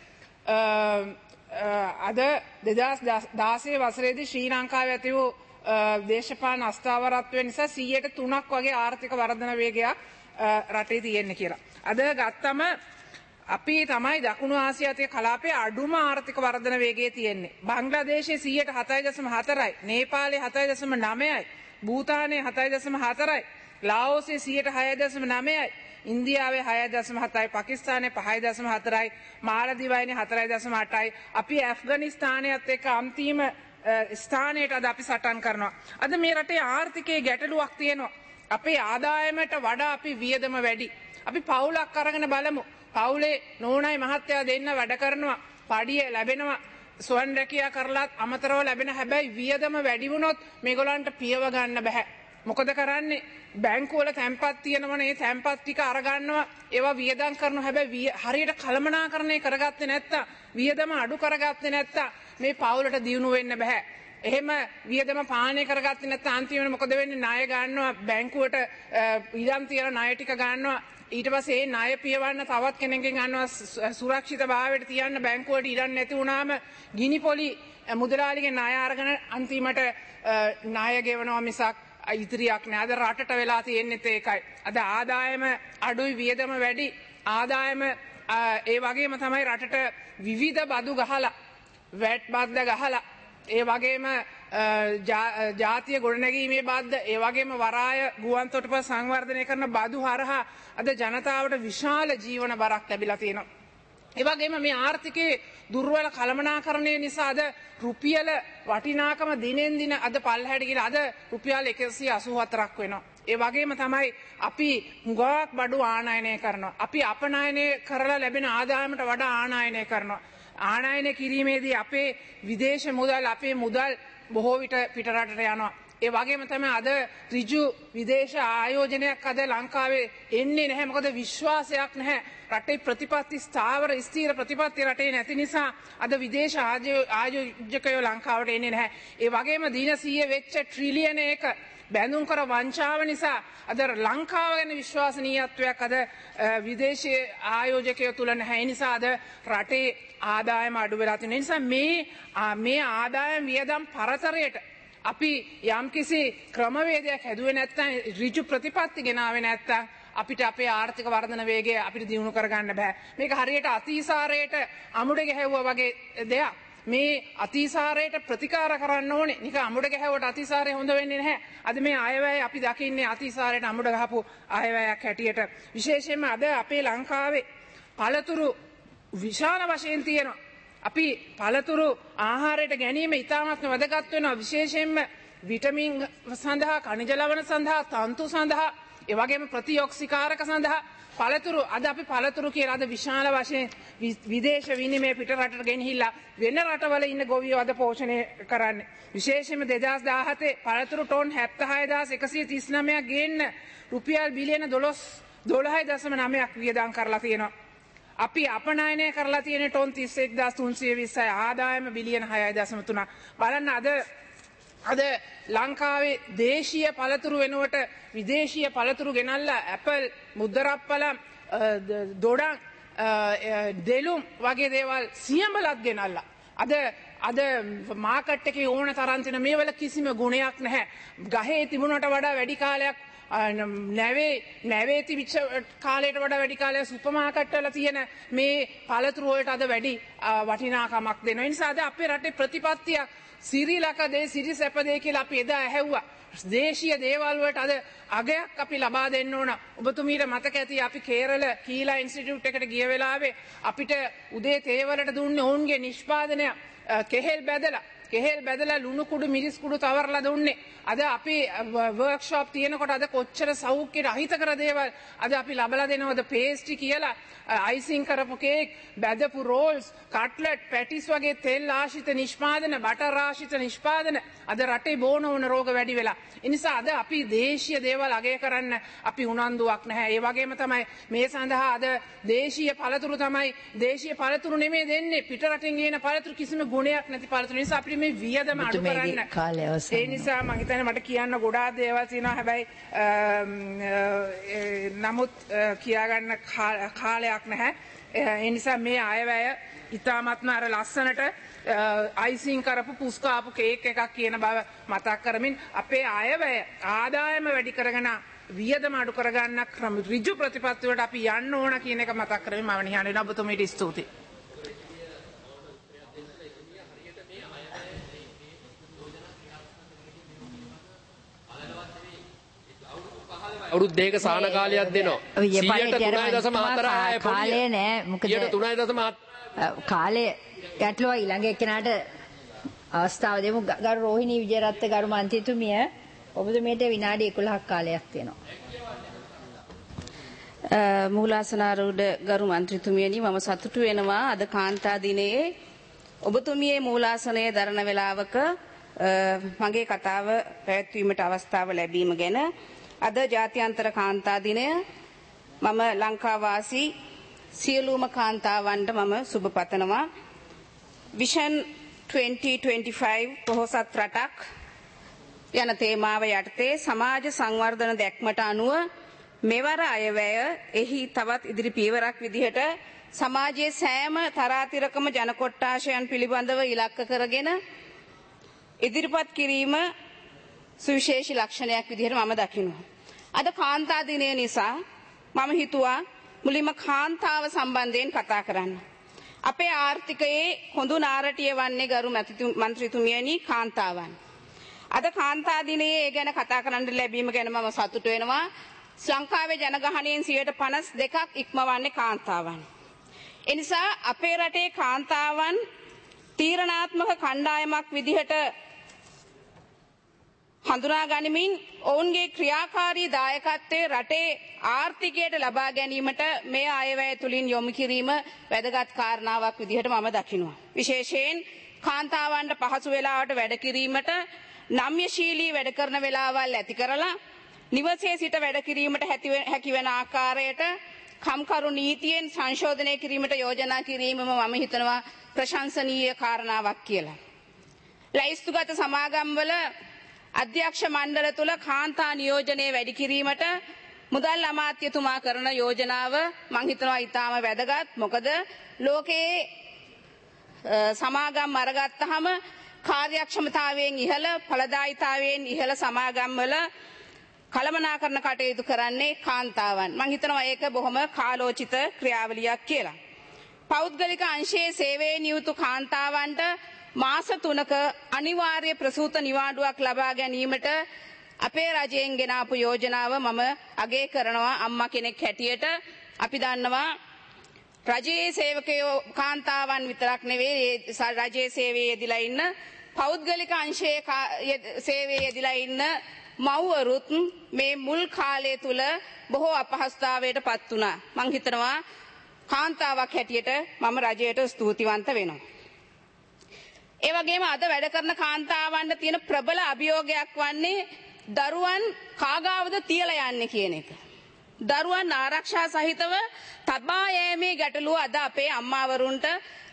අද දෙදහස් දාසය වසරේදී ශ්‍රී ලංකාවේ ඇති වූ දේශපාලන අස්ථාවරත්වය නිසා සීයට තුනක් වගේ ආර්ථික වර්ධන වේගයක් රටේ තියෙන්නේ කියලා. අද ගත්තම අපි තමයි දකුණු ආසියාවේ කලාපයේ අඩුම ආර්ථික වර්ධන වේගය තියෙන්නේ. බංග්ලාදේශයේ සීයට හතයි දශම හතරයි, නේපාලයේ හතයි දශම නවයයි, භූතානයේ හතයි දශම හතරයි, ලාओसයේ සීයට හයයි දශම නවයයි, ඉන්දියාවේ හයයි දශම හතයි, පාකිස්තානයේ පහයි දශම හතරයි, මාලදිවයිනේ හතරයි දශම අටයි. අපි ඇෆ්ගනිස්තානයත් එක්ක අන්තිම ස්ථානයට අද අපි සටන් කරනවා. අද මේ රටේ ආර්ථිකයේ ගැටලුවක් තියෙනවා. අපේ ආදායමට වඩා අපි වියදම වැඩි. අපි පවුලක් අරගෙන බලමු. පවුලේ නෝනයි මහත්තයා දෙන්න වැඩ කරනවා. පඩිය ලැබෙනවා. සොයන් රැකියා කරලත් අමතරව ලැබෙන හැබැයි වියදම වැඩි වුණොත් මේගොල්ලන්ට පියව ගන්න බෑ. මොකද කරන්නේ? බැංකුවල තැන්පත් තියෙනවනේ. ඒ තැන්පත් ටික අරගන්නවා. ඒවා වියදම් කරනවා. හැබැයි හරියට කළමනාකරණය කරගත්තේ නැත්තම් වියදම අඩු කරගත්තේ නැත්තම් මේ පවුලට දියුණු වෙන්න බෑ. එහෙම වියදම පාලනය කරගත්තේ නැත්නම් අන්තිමට මොකද වෙන්නේ? ණය ගන්නවා බැංකුවට ඉඩම් තියලා ණය ටික ගන්නවා. ඊට පස්සේ ඒ ණය පියවන්න තවත් කෙනෙක්ගෙන් ගන්නවා සුරක්ෂිත භාවයට තියන්න බැංකුවට ඉඩම් නැති වුණාම ගිනි පොලි මුදලාලිගේ ණය අරගෙන අන්තිමට ණය ගෙවනවා මිසක් ඉතිරියක් නෑ. අද රටට වෙලා තියෙන්නේ ඒකයි. අද ආදායම අඩුයි වියදම වැඩි. ආදායම ඒ වගේම තමයි රටට විවිධ බදු ගහලා වැට් බද්ද ගහලා ඒ වගේම ජාතිය ගොඩනැගීමේ බද්ද ඒ වගේම වරාය ගුවන් තොටුපළ සංවර්ධනය කරන බදු හරහා අද ජනතාවට විශාල ජීවන බරක් ලැබිලා තියෙනවා. ඒ වගේම මේ ආර්ථිකයේ දුර්වල කළමනාකරණය නිසා අද රුපියල වටිනාකම දිනෙන් දින අද පල්ලහැට ගිහලා අද රුපියල් එකසිය අසූ හතරක් වෙනවා. ඒ වගේම තමයි අපි හුඟක් බඩු ආනයනය කරනවා. අපි අපනයනය කරලා ලැබෙන ආදායමට වඩා ආනයනය කරනවා. ආනයනය කිරීමේදී අපේ විදේශ මුදල් අපේ මුදල් බොහෝ විට පිටරටට යනවා. ඒ වගේම තමයි අද ඍජු විදේශ ආයෝජනයක් අද ලංකාවේ එන්නේ නැහැ. මොකද විශ්වාසයක් නැහැ. රටේ ප්‍රතිපත්ති ස්ථාවර ස්ථීර ප්‍රතිපත්ති රටේ නැති නිසා අද විදේශ ආයෝජකයෝ ලංකාවට එන්නේ නැහැ. ඒ වගේම දින සීය වෙච්ච ට්‍රිලියන එක බැඳුම් කර වංචාව නිසා අද ලංකාව ගැන විශ්වාසනීයත්වයක් අද විදේශීය ආයෝජකයෝ තුල නැහැ. ඒ නිසා අද රටේ ආදායම අඩු වෙලා තියෙන නිසා මේ මේ ආදායම් වියදම් පරතරයට අපි යම්කිසි ක්‍රමවේදයක් හැදුවේ නැත්නම් ඍජු ප්‍රතිපත්ති ගෙනාවේ නැත්නම් අපිට අපේ ආර්ථික වර්ධන වේගය අපිට දියුණු කරගන්න බෑ. මේක හරියට අතිසාරයට අමුඩ ගැහැව්වා වගේ දෙයක්. මේ අතිසාරයට ප්‍රතිකාර කරන්න ඕනේ. නිකන් අමුඩ ගැහැවුවට අතිසාරය හොඳ වෙන්නේ නැහැ. අද මේ අයවැය අපි දකින්නේ අතිසාරයට අමුඩ ගහපු අයවැයක් හැටියට. විශේෂයෙන්ම අද අපේ ලංකාවේ පළතුරු විශාල වශයෙන් තියෙනවා. අපි පළතුරු ආහාරයට ගැනීම ඉතාමත්ම වැදගත් වෙනවා. විශේෂයෙන්ම විටමින් සඳහා, khනිජ ලවණ සඳහා, තන්තු සඳහා, ඒ වගේම ප්‍රතිඔක්සිකාරක සඳහා පළතුරු අද අපි පළතුරු කියලා අද විශාල වශයෙන් විදේශ විනිමය පිට රටට ගෙනහිල්ලා වෙන රටවල ඉන්න ගොවියෝ අද පෝෂණය කරන්නේ. විශේෂයෙන්ම දෙදාස් දාහතේ පළතුරු ටොන් හැත්තෑ හය හදාස් එකසිය තිස් නවයක් ගේන්න රුපියල් බිලියන දොළහ දශම නවයක් වියදම් කරලා තියෙනවා. අපි අපනයනය කරලා තියෙන ටොන් තිස් එක් හදාස් තුන්සිය විස්සයි ආදායම බිලියන හයයි දශම තුනක්. බලන්න අද අද ලංකාවේ දේශීය පළතුරු වෙනුවට විදේශීය පළතුරු ගෙනල්ලා ඇපල්, මුද්දරප්පලම්, දොඩම්, දෙලුම් වගේ දේවල් සියඹලත් ගෙනල්ලා අද අද මාකට් එකේ ඕන තරම් තියෙන මේවල කිසිම ගුණයක් නැහැ. ගහේ තිබුණට වඩා වැඩි කාලයක් නැවේ නැවේ තිබිච්ච කාලයට වඩා වැඩි කාලයක් සුපර් මාකට් වල තියෙන මේ පළතුරු වලට අද වැඩි වටිනාකමක් දෙනවා. ඒ නිසා අද අපේ රටේ ප්‍රතිපත්තියක් සිරිලක දේ සිරි සැප දේ කියලා අපි එදා ඇහැව්වා. දේශීය දේවල් වලට අද අගයක් අපි ලබා දෙන්න ඕන. ඔබතුමීට මතක ඇති අපි කේරළ කීලා ඉන්ස්ටිටියුට් එකට ගිය වෙලාවේ අපිට උදේ තේ වලට දුන්නේ ඔවුන්ගේ නිෂ්පාදනය කෙහෙල් බැදලා කෙහෙල් බැදලා ලුණු කුඩු මිරිස් කුඩු තවරලා දුන්නේ. අද අපි වර්ක්ෂොප් තියෙනකොට අද කොච්චර සෞඛ්‍ය රහිත කර දේවල් අද අපි ලබලා දෙනවද? පේස්ට්‍රි කියලා අයිසිං කරපු කේක්, බැදපු රෝල්ස්, කට්ලට්, පැටිස් වගේ තෙල් ආශ්‍රිත නිෂ්පාදන, බටර් ආශ්‍රිත නිෂ්පාදන අද රටේ බෝන වුණ රෝග වැඩි වෙලා. ඒ නිසා අද අපි දේශීය දේවල් අගය කරන්න අපි උනන්දුවක් නැහැ. ඒ වගේම තමයි මේ සඳහා අද දේශීය පළතුරු තමයි දේශීය පළතුරු නෙමෙයි දෙන්නේ. පිට රටින් ගේන පළතුරු කිසිම ගුණයක් නැති පළතුරු නිසා අපි මේ වියදම අඩු කරන්න. ඒ නිසා මම හිතන්නේ මට කියන්න ගොඩාක් දේවල් තියෙනවා. හැබැයි නමුත් කියාගන්න කාලයක් නැහැ. ඒ නිසා මේ අයවැය ඉතාමත්ම අර ලස්සනට අයිසිං කරපු පුස්කාපු කේක් එකක් කියන බව මතක් කරමින් අපේ අයවැය ආදායම වැඩි කරගෙන වියදම අඩු කරගන්න ක්‍රම ඍජු ප්‍රතිපත්තියට අපි යන්න ඕන කියන එක මතක් කරමින් මම නිහඬ වෙනවා. ඔබතුමීට ස්තුතියි. අවුරුදු දෙකක සාන කාලයක් දෙනවා. සියයට තුනයි දශම හතර කාලේ නෑ. මොකද සියයට තුනයි දශම කාලේ ගැටලුව ඊළඟ එක්කෙනාට අවස්ථාව දෙමු. ගරු රෝහිණී විජේරත්න ගරු මන්ත්‍රීතුමිය ඔබතුමියට විනාඩි එකොළහක් කාලයක් තියෙනවා. මූලාසනාරූඪ ගරු මන්ත්‍රීතුමියනි මම සතුටු වෙනවා අද කාන්තා දිනයේ ඔබතුමියේ මූලාසනයේ දරන වේලාවක මගේ කතාව පැවැත්වීමට අවස්ථාව ලැබීම ගැන. අද ජාත්‍යන්තර කාන්තා දිනය. මම ලංකා වාසී සියලුම කාන්තාවන්ට මම සුබ පතනවා. විෂන් twenty twenty-five පොහොසත් රටක් යන තේමාව යටතේ සමාජ සංවර්ධන දැක්මට අනුව මෙවර අයවැය එහි තවත් ඉදිරි පියවරක් විදිහට සමාජයේ සෑම තරාතිරකම ජන කොට්ටාශයන් පිළිබඳව ඉලක්ක කරගෙන ඉදිරිපත් කිරීම සුවිශේෂී ලක්ෂණයක් විදිහට මම දකිනවා. අද කාන්තා දිනය නිසා මම හිතුවා මුලින්ම කාන්තාව සම්බන්ධයෙන් කතා කරන්න. අපේ ආර්ථිකයේ හොඳු නාරටිය වන්නේ ගරු මන්ත්‍රීතුමියනි කාන්තාවන්. අද කාන්තා දිනයේ ඒ ගැන කතා කරන්න ලැබීම ගැන මම සතුටු වෙනවා. ශ්‍රී ලංකාවේ ජනගහනයෙන් සියයට පනස් දෙකක් ඉක්මවන්නේ කාන්තාවන්. එනිසා අපේ රටේ කාන්තාවන් තීරණාත්මක කණ්ඩායමක් විදිහට හඳුනා ගනිමින් ඔවුන්ගේ ක්‍රියාකාරී දායකත්වයේ රටේ ආර්ථිකයට ලබා ගැනීමට මේ අයවැය තුලින් යොමු කිරීම වැදගත් කාරණාවක් විදිහට මම දකිනවා. විශේෂයෙන් කාන්තාවන්ට පහසු වේලාවට වැඩ කිරීමට නම්‍යශීලී වැඩ කරන වේලාවල් ඇති කරලා නිවසේ සිට වැඩ කිරීමට හැකි වෙන ආකාරයට කම්කරු නීතියෙන් සංශෝධනය කිරීමට යෝජනා කිරීමම මම හිතනවා ප්‍රශංසනීය කාරණාවක් කියලා. ලැයිස්තුගත සමාගම්වල අධ්‍යක්ෂ මණ්ඩල තුල කාන්තා නියෝජනය වැඩි කිරීමට මුදල් අමාත්‍යතුමා කරන යෝජනාව මම හිතනවා ඊටාම වැදගත්. මොකද ලෝකයේ සමාගම් අරගත්තාම කාර්යක්ෂමතාවයෙන් ඉහළ ඵලදායීතාවයෙන් ඉහළ සමාගම්වල කළමනාකරණ කටයුතු කරන්නේ කාන්තාවන්. මම හිතනවා ඒක බොහොම කාලෝචිත ක්‍රියාවලියක් කියලා. පෞද්ගලික අංශයේ සේවයේ නියුතු කාන්තාවන්ට මාස තුනක අනිවාර්ය ප්‍රසූත නිවාඩුවක් ලබා ගැනීමට අපේ රජයෙන් ගෙන ආපු යෝජනාව මම අගය කරනවා. අම්මා කෙනෙක් හැටියට අපි දන්නවා රජයේ සේවකයෝ කාන්තාවන් විතරක් නෙවෙයි රජයේ සේවයේ යෙදලා ඉන්න පෞද්ගලික අංශයේ සේවයේ යෙදලා ඉන්න මව්වරුත් මේ මුල් කාලය තුල බොහෝ අපහසුතාවයට පත් වුණා. මම හිතනවා කාන්තාවක් හැටියට මම රජයට ස්තුතිවන්ත වෙනවා. ඒ වගේම අද වැඩ කරන කාන්තාවන්ට තියෙන ප්‍රබල අභියෝගයක් වන්නේ දරුවන් කාගාවද තියලා යන්නේ කියන එක. දරුවන් ආරක්ෂා සහිතව තබා යෑමේ ගැටලුව අද අපේ අම්මාවරුන්ට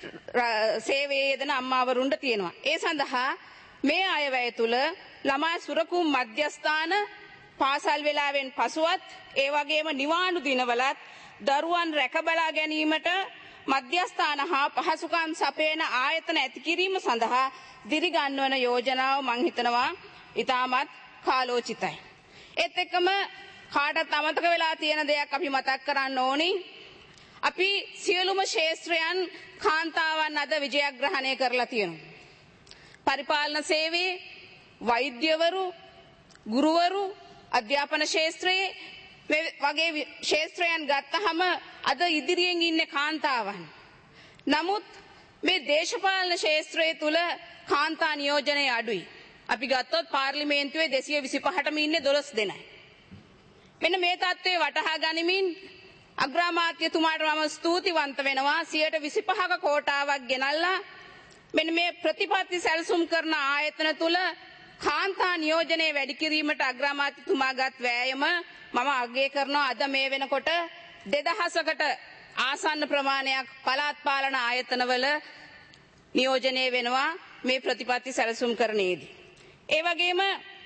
සේවයේ යෙදෙන අම්මාවරුන්ට තියෙනවා. ඒ සඳහා මේ අයවැය තුල ළමා සුරකුම් මධ්‍යස්ථාන පාසල් වේලාවෙන් පසුවත් ඒ වගේම නිවාඩු දිනවලත් දරුවන් රැකබලා ගැනීමට මධ්‍යස්ථාන හා පහසුකම් සපයන ආයතන ඇති කිරීම සඳහා දිරිගන්වන යෝජනාව මම හිතනවා ඉතාමත් කාලෝචිතයි. ඒත් එක්කම කාටත් අමතක වෙලා තියෙන දෙයක් අපි මතක් කරන්න ඕනි. අපි සියලුම ශාස්ත්‍රයන් කාන්තාවන් අද විජයග්‍රහණය කරලා තියෙනවා. පරිපාලන සේවයේ වෛද්‍යවරු, ගුරුවරු, අධ්‍යාපන ශාස්ත්‍රයේ මේ වගේ ශාස්ත්‍රයන් ගත්තහම අද ඉදිරියෙන් ඉන්නේ කාන්තාවන්. නමුත් මේ දේශපාලන ශාස්ත්‍රයේ තුල කාන්තා නියෝජනය අඩුයි. අපි ගත්තොත් පාර්ලිමේන්තුවේ දෙසිය විසිපහටම ඉන්නේ දොළොස් දෙනයි. මෙන්න මේ தત્ත්වය වටහා ගනිමින් අග්‍රාමාත්‍යතුමාට මම ස්තුතිවන්ත වෙනවා. සියයට විසිපහක කෝටාවක් ගෙනල්ලා මෙන්න මේ ප්‍රතිපත්ති සැලසුම් කරන ආයතන තුල කාන්තා නියෝජනය වැඩි කිරීමට අග්‍රාමාත්‍යතුමාගත් වෑයම මම අගය කරනවා. අද මේ වෙනකොට දෙදහසකට ආසන්න ප්‍රමාණයක් පළාත් පාලන ආයතනවල නියෝජනය වෙනවා මේ ප්‍රතිපත්ති සැලසුම් කරන්නේදී. ඒ වගේම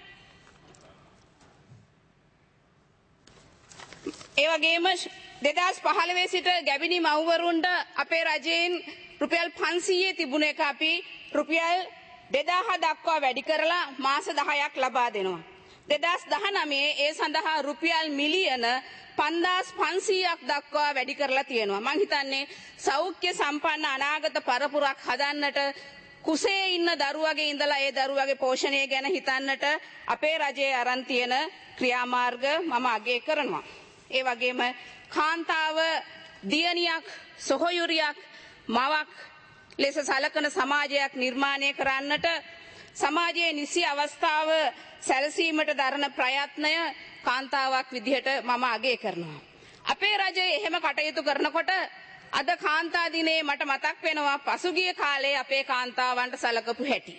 ඒ වගේම දෙදහස් පහළොව සිට ගැබිණි මව්වරුන්ට අපේ රජයෙන් රුපියල් පන්සීය තිබුණ එක අපි රුපියල් දෙදාහ දක්වා වැඩි කරලා මාස දහයක් ලබා දෙනවා. දෙදහස් දහනවය ඒ සඳහා රුපියල් මිලියන පන්දාස් පන්සීයක් දක්වා වැඩි කරලා තියෙනවා. මම හිතන්නේ සෞඛ්‍ය සම්පන්න අනාගත පරපුරක් හදන්නට කුසේ ඉන්න දරුවගේ ඉඳලා ඒ දරුවගේ පෝෂණය ගැන හිතන්නට අපේ රජයේ අරන් තියෙන ක්‍රියාමාර්ග මම අගය කරනවා. ඒ වගේම කාන්තාව දියණියක්, සොහොයුරියක්, මවක් ලෙස සලකන සමාජයක් නිර්මාණය කරන්නට සමාජයේ නිසි අවස්ථාව සැලසීමට දරන ප්‍රයත්නය කාන්තාවක් විදිහට මම අගය කරනවා. අපේ රජයේ එහෙම කටයුතු කරනකොට අද කාන්තා දිනේ මට මතක් වෙනවා පසුගිය කාලේ අපේ කාන්තාවන්ට සලකපු හැටි.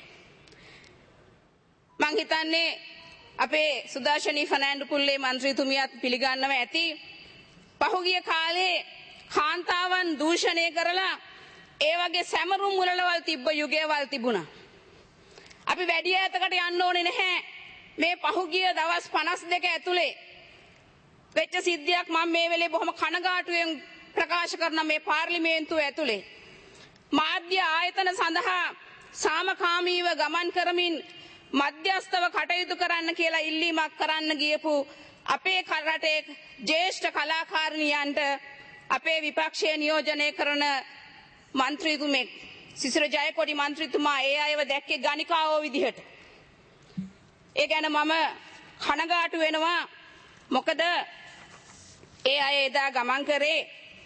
මං හිතන්නේ අපේ සුදාශනී ෆර්නෑන්ඩෝ පුල්ලේ මන්ත්‍රීතුමියත් පිළිගන්නව ඇති. පහුගිය කාලේ කාන්තාවන් දූෂණය කරලා ඒ වගේ සැමරුම් මුලලවල් තිබ්බ යුගයවල් තිබුණා. අපි වැඩි ඈතකට යන්න ඕනේ නැහැ. මේ පහුගිය දවස් පනස් දෙක ඇතුලේ වෙච්ච සිද්ධියක් මම මේ වෙලේ බොහොම කනගාටුවෙන් ප්‍රකාශ කරන මේ පාර්ලිමේන්තුව ඇතුලේ මාධ්‍ය ආයතන සඳහා සාමකාමීව ගමන් කරමින් මධ්‍යස්ථව කටයුතු කරන්න කියලා ඉල්ලීමක් කරන්න ගියපු අපේ රටේ ජ්‍යෙෂ්ඨ කලාකාරිනියන්ට අපේ විපක්ෂයේ නියෝජනය කරන මන්ත්‍රීතුමෙක් සිසිර ජයකොඩි මන්ත්‍රීතුමා ඒ අයව දැක්කේ ගණිකාවෝ විදිහට. ඒ ගැන මම කනගාටු වෙනවා. මොකද ඒ අය එදා ගමන් කරේ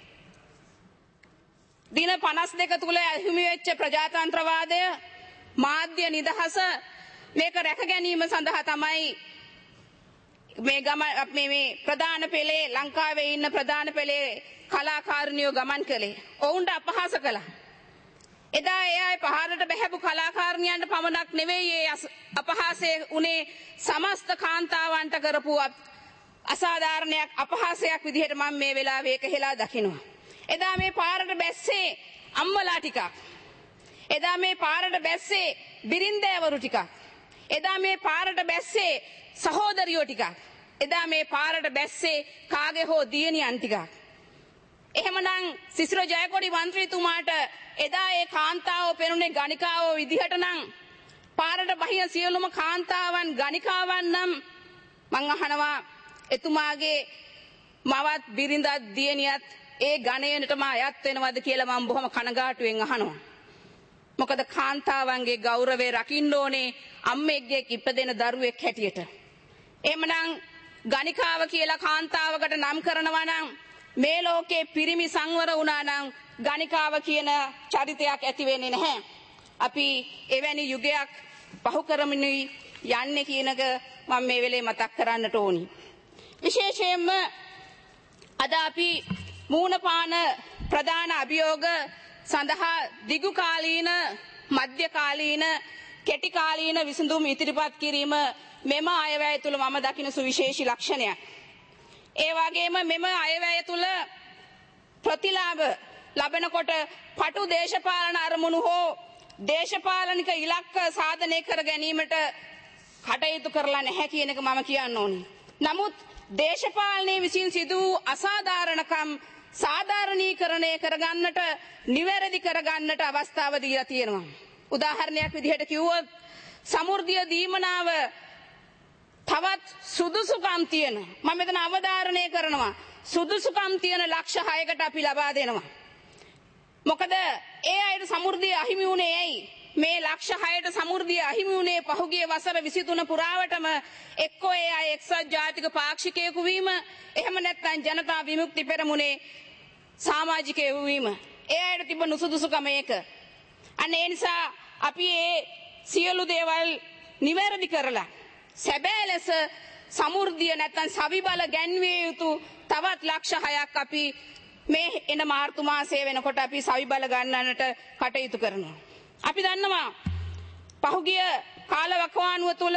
දින පනස් දෙක තුල අහිමි වෙච්ච ප්‍රජාතන්ත්‍රවාදය මාධ්‍ය නිදහස මේක රැක ගැනීම සඳහා තමයි මේ ගම මේ මේ ප්‍රධාන පෙළේ ලංකාවේ ඉන්න ප්‍රධාන පෙළේ කලාකාරිනියෝ ගමන් කළේ. ඔවුන්ට අපහාස කළා. එදා ඒ අය පහරට බැහැපු කලාකාරිනියන්ට පමණක් නෙවෙයි ඒ අපහාසය උනේ සමස්ත කාන්තාවන්ට කරපු අසාධාරණයක් අපහාසයක් විදිහට මම මේ වෙලාවේ ඒක හෙලා දකිනවා. එදා මේ පාරට බැස්සේ අම්මලා ටිකක්. එදා මේ පාරට බැස්සේ බිරින්දෑවරු ටිකක්. එදා මේ පාරට බැස්සේ සහෝදරියෝ ටිකක්. එදා මේ පාරට බැස්සේ කාගේ හෝ දියණියන් ටිකක්. එහෙමනම් සිසිර ජයකොඩි මන්ත්‍රීතුමාට එදා ඒ කාන්තාව පෙනුනේ ගණිකාවෝ විදිහට නම් පාරට බහින සියලුම කාන්තාවන් ගණිකාවන් නම් මං අහනවා එතුමාගේ මවත් බිරිඳත් දියණියත් ඒ ගණයටම අයත් වෙනවද කියලා මම බොහොම කනගාටුවෙන් අහනවා. මොකද කාන්තාවන්ගේ ගෞරවය රකින්න ඕනේ අම්මෙක්ගේ ඉපදෙන දරුවෙක් හැටියට. එහෙමනම් ගණිකාව කියලා කාන්තාවකට නම් කරනවා නම් මේ ලෝකේ පිරිමි සංවර වුණා නම් ගණිකාව කියන චරිතයක් ඇති වෙන්නේ නැහැ. අපි එවැනි යුගයක් පහු කරමිනුයි යන්නේ කියනක මම මේ වෙලේ මතක් කරන්නට ඕනි. විශේෂයෙන්ම අද අපි මූණපාන ප්‍රධාන අභියෝග සඳහා දිගු කාලීන මධ්‍ය කාලීන කෙටි කාලීන විසඳුම් ඉදිරිපත් කිරීම මෙම අයවැය තුල මම දකින සුවිශේෂී ලක්ෂණයක්. ඒ වගේම මෙම අයවැය තුල ප්‍රතිලාභ ලබනකොට පටු දේශපාලන අරමුණු හෝ දේශපාලනික ඉලක්ක සාධනය කර ගැනීමට කටයුතු කරලා නැහැ කියන එක මම කියන්න ඕනි. නමුත් දේශපාලනයේ විසින් සිදු වූ අසාධාරණකම් සාධාරණීකරණය කරගන්නට නිවැරදි කරගන්නට අවස්ථාව දීලා තියෙනවා. උදාහරණයක් විදිහට කිව්වොත් සමෘද්ධිය දීමනාව තවත් සුදුසුකම් තියෙන මම මෙතන අවධාරණය කරනවා සුදුසුකම් තියෙන ලක්ෂ හයකට අපි ලබා දෙනවා. මොකද ඒ අයට සමෘද්ධිය අහිමි වුණේ ඇයි? මේ ලක්ෂ හයට සමෘද්ධිය අහිමි වුණේ පහුගිය වසර විසිතුන පුරාවටම එක්කෝ ඒ අය එක්සත් ජාතික පාක්ෂිකයෙකු වීම එහෙම නැත්නම් ජනතා විමුක්ති පෙරමුණේ සමාජිකයෙකු වීම. ඒ අයට තිබ්බ නුසුදුසුකම ඒක. අන්න ඒ නිසා අපි ඒ සියලු දේවල් නිවැරදි කරලා සැබෑ ලෙස සමෘද්ධිය නැත්නම් සවිබල ගැන්විය යුතු තවත් ලක්ෂ හයක් අපි මේ එන මාර්තු මාසයේ වෙනකොට අපි සවිබල ගන්නන්නට කටයුතු කරනවා. අපි දන්නවා පහුගිය කාලවකවානුව තුල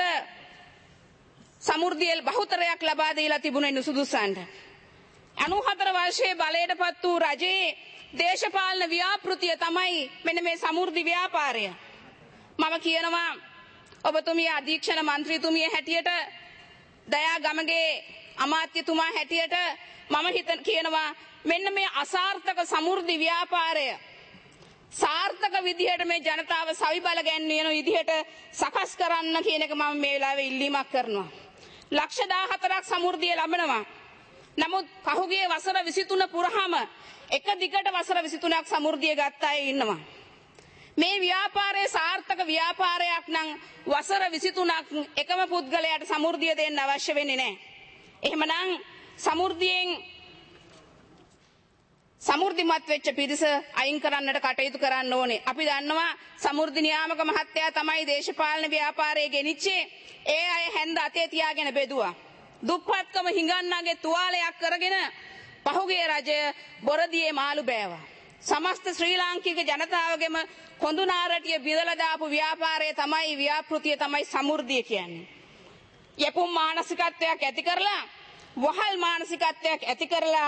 සමෘද්ධිය බහුතරයක් ලබා දීලා තිබුණේ නුසුදුසුන්ට. අනූහතර වර්ෂයේ බලයටපත් වූ රජයේ දේශපාලන ව්‍යාපෘතිය තමයි මෙන්න මේ සමෘද්ධි ව්‍යාපාරය. මම කියනවා ඔබතුමිය අධීක්ෂණ මන්ත්‍රීතුමිය හැටියට දයා ගමගේ අමාත්‍යතුමා හැටියට මම හිතන කියනවා මෙන්න මේ අසාර්ථක සමෘද්ධි ව්‍යාපාරය සාර්ථක විදිහට මේ ජනතාව සවිබල ගැන්වෙන විදිහට සකස් කරන්න කියන එක මම මේ වෙලාවේ ඉල්ලීමක් කරනවා. ලක්ෂ දාහතරක් සමෘද්ධිය ලැබෙනවා. නමුත් පහුගිය වසර විසිතුන පුරාම එක දිගට වසර විසිතුනක් සමෘද්ධිය ගත්ත අය ඉන්නවා. මේ ව්‍යාපාරයේ සාර්ථක ව්‍යාපාරයක් නම් වසර විසිතුනක් එකම පුද්ගලයාට සමෘද්ධිය දෙන්න අවශ්‍ය වෙන්නේ නැහැ. එහෙමනම් සමෘද්ධියෙන් සමෘද්ධිමත් වෙච්ච පිරිස අයින් කරන්නට කටයුතු කරන්න ඕනේ. අපි දන්නවා සමෘද්ධි නියාමක මහත්තයා තමයි දේශපාලන ව්‍යාපාරයේ ගෙනිච්චේ. ඒ අය හැන්ද අතේ තියාගෙන බෙදුවා. දුප්පත්කම හිඟන්නගේ තුවාලයක් කරගෙන පහුගිය රජය බොරදියේ මාළු බෑවා. සමස්ත ශ්‍රී ලාංකික ජනතාවගේම කොඳුනාරටිය බිඳලා දාපු ව්‍යාපාරය තමයි ව්‍යාපෘතිය තමයි සමෘද්ධිය කියන්නේ. යපුම් මානසිකත්වයක් ඇති කරලා වහල් මානසිකත්වයක් ඇති කරලා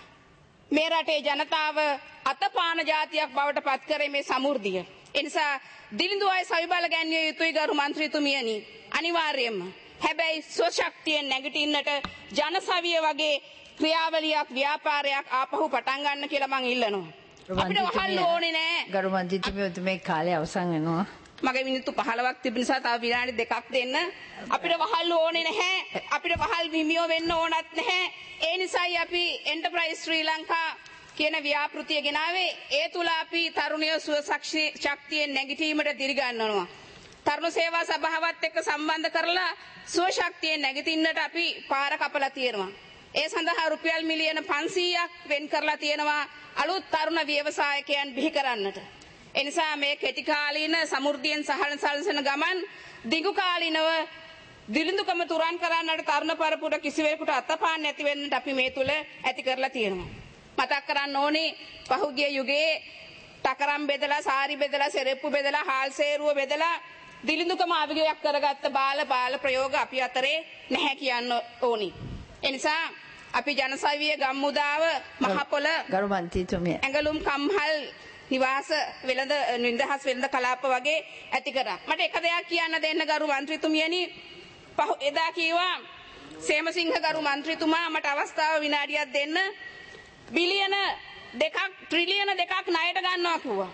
මේ රටේ ජනතාව අතපාන ජාතියක් බවට පත් කරේ මේ සමෘද්ධිය. ඒ නිසා දිලිඳු අය සවිබල ගැන්විය යුතුයි ගරු මන්ත්‍රීතුමියනි. අනිවාර්යයෙන්ම. හැබැයි ස්වශක්තියෙන් නැගිටින්නට ජනසවිය වගේ ක්‍රියාවලියක් ව්‍යාපාරයක් ආපහු පටන් ගන්න කියලා මං ඉල්ලනවා. අපිට වහල් ඕනේ නෑ. ගරු මන්ත්‍රීතුමිය මේ කාලේ අවසන් වෙනවා. මගේ මිනිත්තු පහළොවක් තිබෙන නිසා තව විනාඩි දෙකක් දෙන්න. අපිට වහල් ඕනේ නැහැ. අපිට වහල් හිමියෝ වෙන්න ඕනත් නැහැ. ඒ නිසායි අපි එන්ටර්ප්‍රයිස් ශ්‍රී ලංකා කියන ව්‍යාපෘතිය ගෙනාවේ. ඒ තුල අපි තරුණිය ස්වශක්තියෙන් නැගිටීමට දිරිගන්වනවා. තරුණ සේවා සභාවත් එක්ක සම්බන්ධ කරලා ස්වශක්තියෙන් නැගිටින්නට අපි පාර කපලා තියෙනවා. ඒ සඳහා රුපියල් මිලියන පන්සීයක් වෙන් කරලා තියෙනවා අලුත් තරුණ ව්‍යවසායකයන් බිහි කරන්නට. එනිසා මේ කෙටි කාලීන සමෘද්ධියෙන් සහන සල්සන ගමන් දිගු කාලීනව දිලිඳුකම තුරන් කරන්නට තරුණ පරපුරට කිසිවෙකුට අතපාන්න නැති වෙන්නට අපි මේ තුල ඇති කරලා තියෙනවා. මතක් කරන්න ඕනේ පහුගිය යුගයේ ටකරම් බෙදලා සාරි බෙදලා සෙරෙප්පු බෙදලා හාල් සේරුව බෙදලා දිලිඳුකම අවිගයක් කරගත්ත බාල බාල ප්‍රයෝග අපි අතරේ නැහැ කියන්න ඕනි. එනිසා අපි ජනසවිය ගම්මුදාව මහපොළ ගරු මන්ත්‍රීතුමිය ඇඟලුම් කම්හල් නිවාස වෙළඳ නිදහස් වෙළඳ කලාප වගේ ඇති කරා. මට එක දෙයක් කියන්න දෙන්න ගරු මන්ත්‍රීතුමියනි. පහු එදා කීවා සේමසිංහ ගරු මන්ත්‍රීතුමා මට අවස්ථාව විනාඩියක් දෙන්න. බිලියන දෙකක් ට්‍රිලියන දෙකක් ණයට ගන්නවා කිව්වා.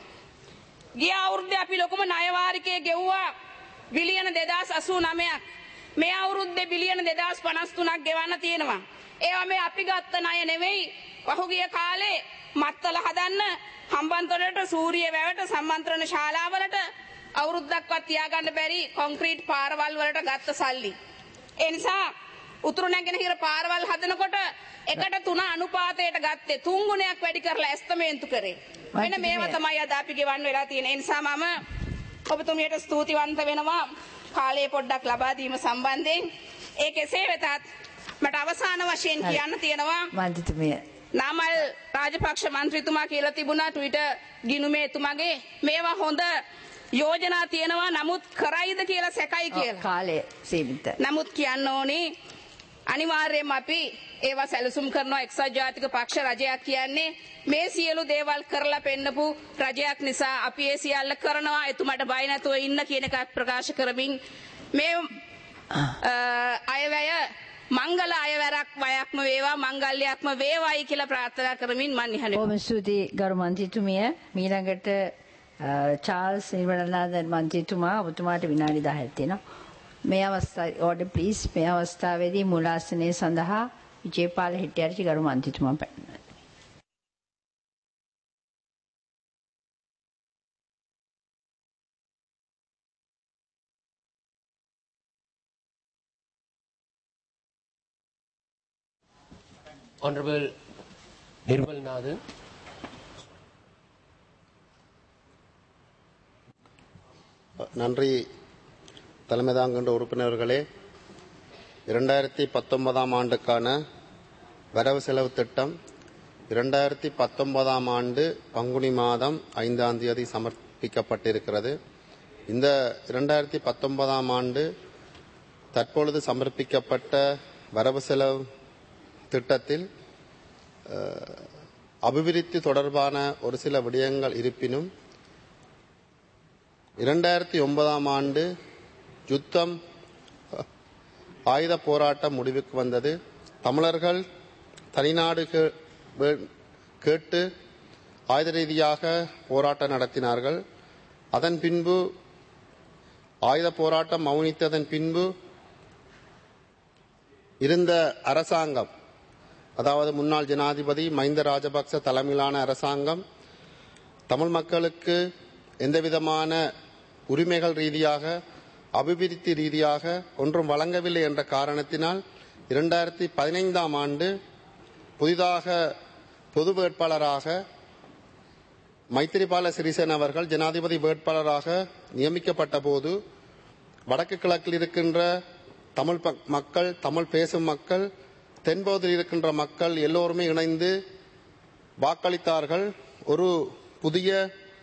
ගිය අවුරුද්දේ අපි ලොකුම ණය වාරිකයේ ගෙව්වා බිලියන දෙදාස් අසූ නවයක්. මේ අවුරුද්දේ බිලියන දෙදාස් පනස් තුනක් ගෙවන්න තියෙනවා. ඒවා මේ අපි ගත්ත ණය නෙවෙයි. පහුගිය කාලේ මත්තල හදන්න හම්බන්තොටට සූරිය වැවට සම්මන්ත්‍රණ ශාලාවලට අවුරුද්දක්වත් තියාගන්න බැරි කොන්ක්‍රීට් පාරවල් වලට ගත්ත සල්ලි. ඒ නිසා උතුරු නැගෙනහිර පාරවල් හදනකොට එකට තුන අනුපාතයට ගත්තේ තුන් ගුණයක් වැඩි කරලා ඇස්තමේන්තු කරේ. මෙන්න මේවා තමයි අද අපි ගෙවන්න වෙලා තියෙන. ඒ නිසා මම ඔබතුමියට ස්තුතිවන්ත වෙනවා කාලය පොඩ්ඩක් ලබා දීම සම්බන්ධයෙන්. ඒ කෙසේ වෙතත් මට අවසාන වශයෙන් කියන්න තියෙනවා මන්ත්‍රීතුමිය නාමල් රාජපක්ෂ මන්ත්‍රීතුමා කියලා තිබුණා ට්විටර් ගිණුමේ එතුමාගේ මේවා හොඳ යෝජනා තියෙනවා නමුත් කරයිද කියලා සැකයි කියලා. කාලය සීමිත. නමුත් කියන්න ඕනේ අනිවාර්යයෙන්ම අපි ඒවා සැලසුම් කරනවා. එක්සත් ජාතික පක්ෂ රජයක් කියන්නේ මේ සියලු දේවල් කරලා පෙන්නපු රජයක් නිසා අපි ඒ සියල්ල කරනවා. එතුමාට බය නැතුව ඉන්න කියන එකක් ප්‍රකාශ කරමින් මේ අයවැය මංගල අයවැරක් වයක්ම වේවා මංගල්‍යයක්ම වේවායි කියලා ප්‍රාර්ථනා කරමින් මම නිහඬ බොහොම ස්තුතියි ගරු මන්ත්‍රීතුමිය. ඊළඟට චාල්ස් නිර්මලනාഥන් මන්ත්‍රීතුමා ඔබතුමාට විනාඩි දහයක් තියෙනවා. මේ අවස්ථාවේ ඕඩර් ප්ලීස්. මේ අවස්ථාවේදී මූලාසනයේ සඳහා විජේපාල හෙට්ටිආරච්චි ගරු මන්ත්‍රීතුමා පැමිණෙනවා. Honorable Nirmal Nathan. நன்றி தலைமை தாங்குகின்ற உறுப்பினர்களே. இரண்டாயிரத்தி பத்தொன்பதாம் ஆண்டுக்கான வரவு செலவு திட்டம் இரண்டாயிரத்தி பத்தொன்பதாம் ஆண்டு பங்குனி மாதம் ஐந்தாம் தேதி சமர்ப்பிக்கப்பட்டிருக்கிறது. இந்த இரண்டாயிரத்தி பத்தொன்பதாம் ஆண்டு தற்பொழுது சமர்ப்பிக்கப்பட்ட வரவு செலவு திட்டத்தில் அபிவிருத்தி தொடர்பான ஒரு சில விடயங்கள் இருப்பினும் இரண்டாயிரத்தி ஒன்பதாம் ஆண்டு யுத்தம் ஆயுத போராட்டம் முடிவுக்கு வந்தது. தமிழர்கள் தனிநாடு கேட்டு ஆயுத ரீதியாக போராட்டம் நடத்தினார்கள். அதன் பின்பு ஆயுத போராட்டம் மௌனித்ததன் பின்பு இருந்த அரசாங்கம், அதாவது முன்னாள் ஜனாதிபதி மஹிந்த ராஜபக்ச தலைமையிலான அரசாங்கம் தமிழ் மக்களுக்கு எந்தவிதமான உரிமைகள் ரீதியாக அபிவிருத்தி ரீதியாக ஒன்றும் வழங்கவில்லை என்ற காரணத்தினால் இரண்டாயிரத்தி பதினைந்தாம் ஆண்டு புதிதாக பொது வேட்பாளராக மைத்திரிபால சிறிசேன அவர்கள் ஜனாதிபதி வேட்பாளராக நியமிக்கப்பட்ட போது வடக்கு கிழக்கில் இருக்கின்ற தமிழ் மக்கள், தமிழ் பேசும் மக்கள், தென்பகுதியில் இருக்கின்ற மக்கள் எல்லோருமே இணைந்து வாக்களித்தார்கள். ஒரு புதிய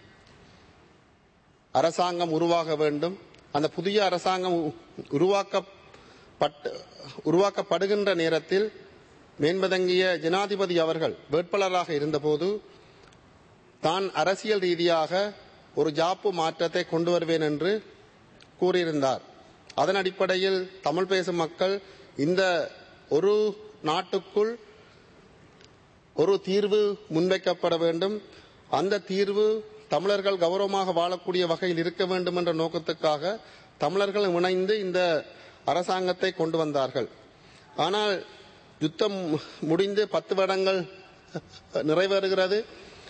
அரசாங்கம் உருவாக வேண்டும். அந்த புதிய அரசாங்கம் உருவாக்கப்பட்டு உருவாக்கப்படுகின்ற நேரத்தில் மேன்மதங்கிய ஜனாதிபதி அவர்கள் வேட்பாளராக இருந்தபோது தான் அரசியல் ரீதியாக ஒரு ஜாப்பு மாற்றத்தை கொண்டு வருவேன் என்று கூறியிருந்தார். அதன் அடிப்படையில் தமிழ் பேசும் மக்கள் இந்த ஒரு நாட்டுக்குள் ஒரு தீர்வு முன்வைக்கப்பட வேண்டும், அந்த தீர்வு தமிழர்கள் கௌரவமாக வாழக்கூடிய வகையில் இருக்க வேண்டும் என்ற நோக்கத்துக்காக தமிழர்கள் இணைந்து இந்த அரசாங்கத்தை கொண்டு வந்தார்கள். ஆனால் யுத்தம் முடிந்து பத்து வருடங்கள் நிறைவேறுகிறது.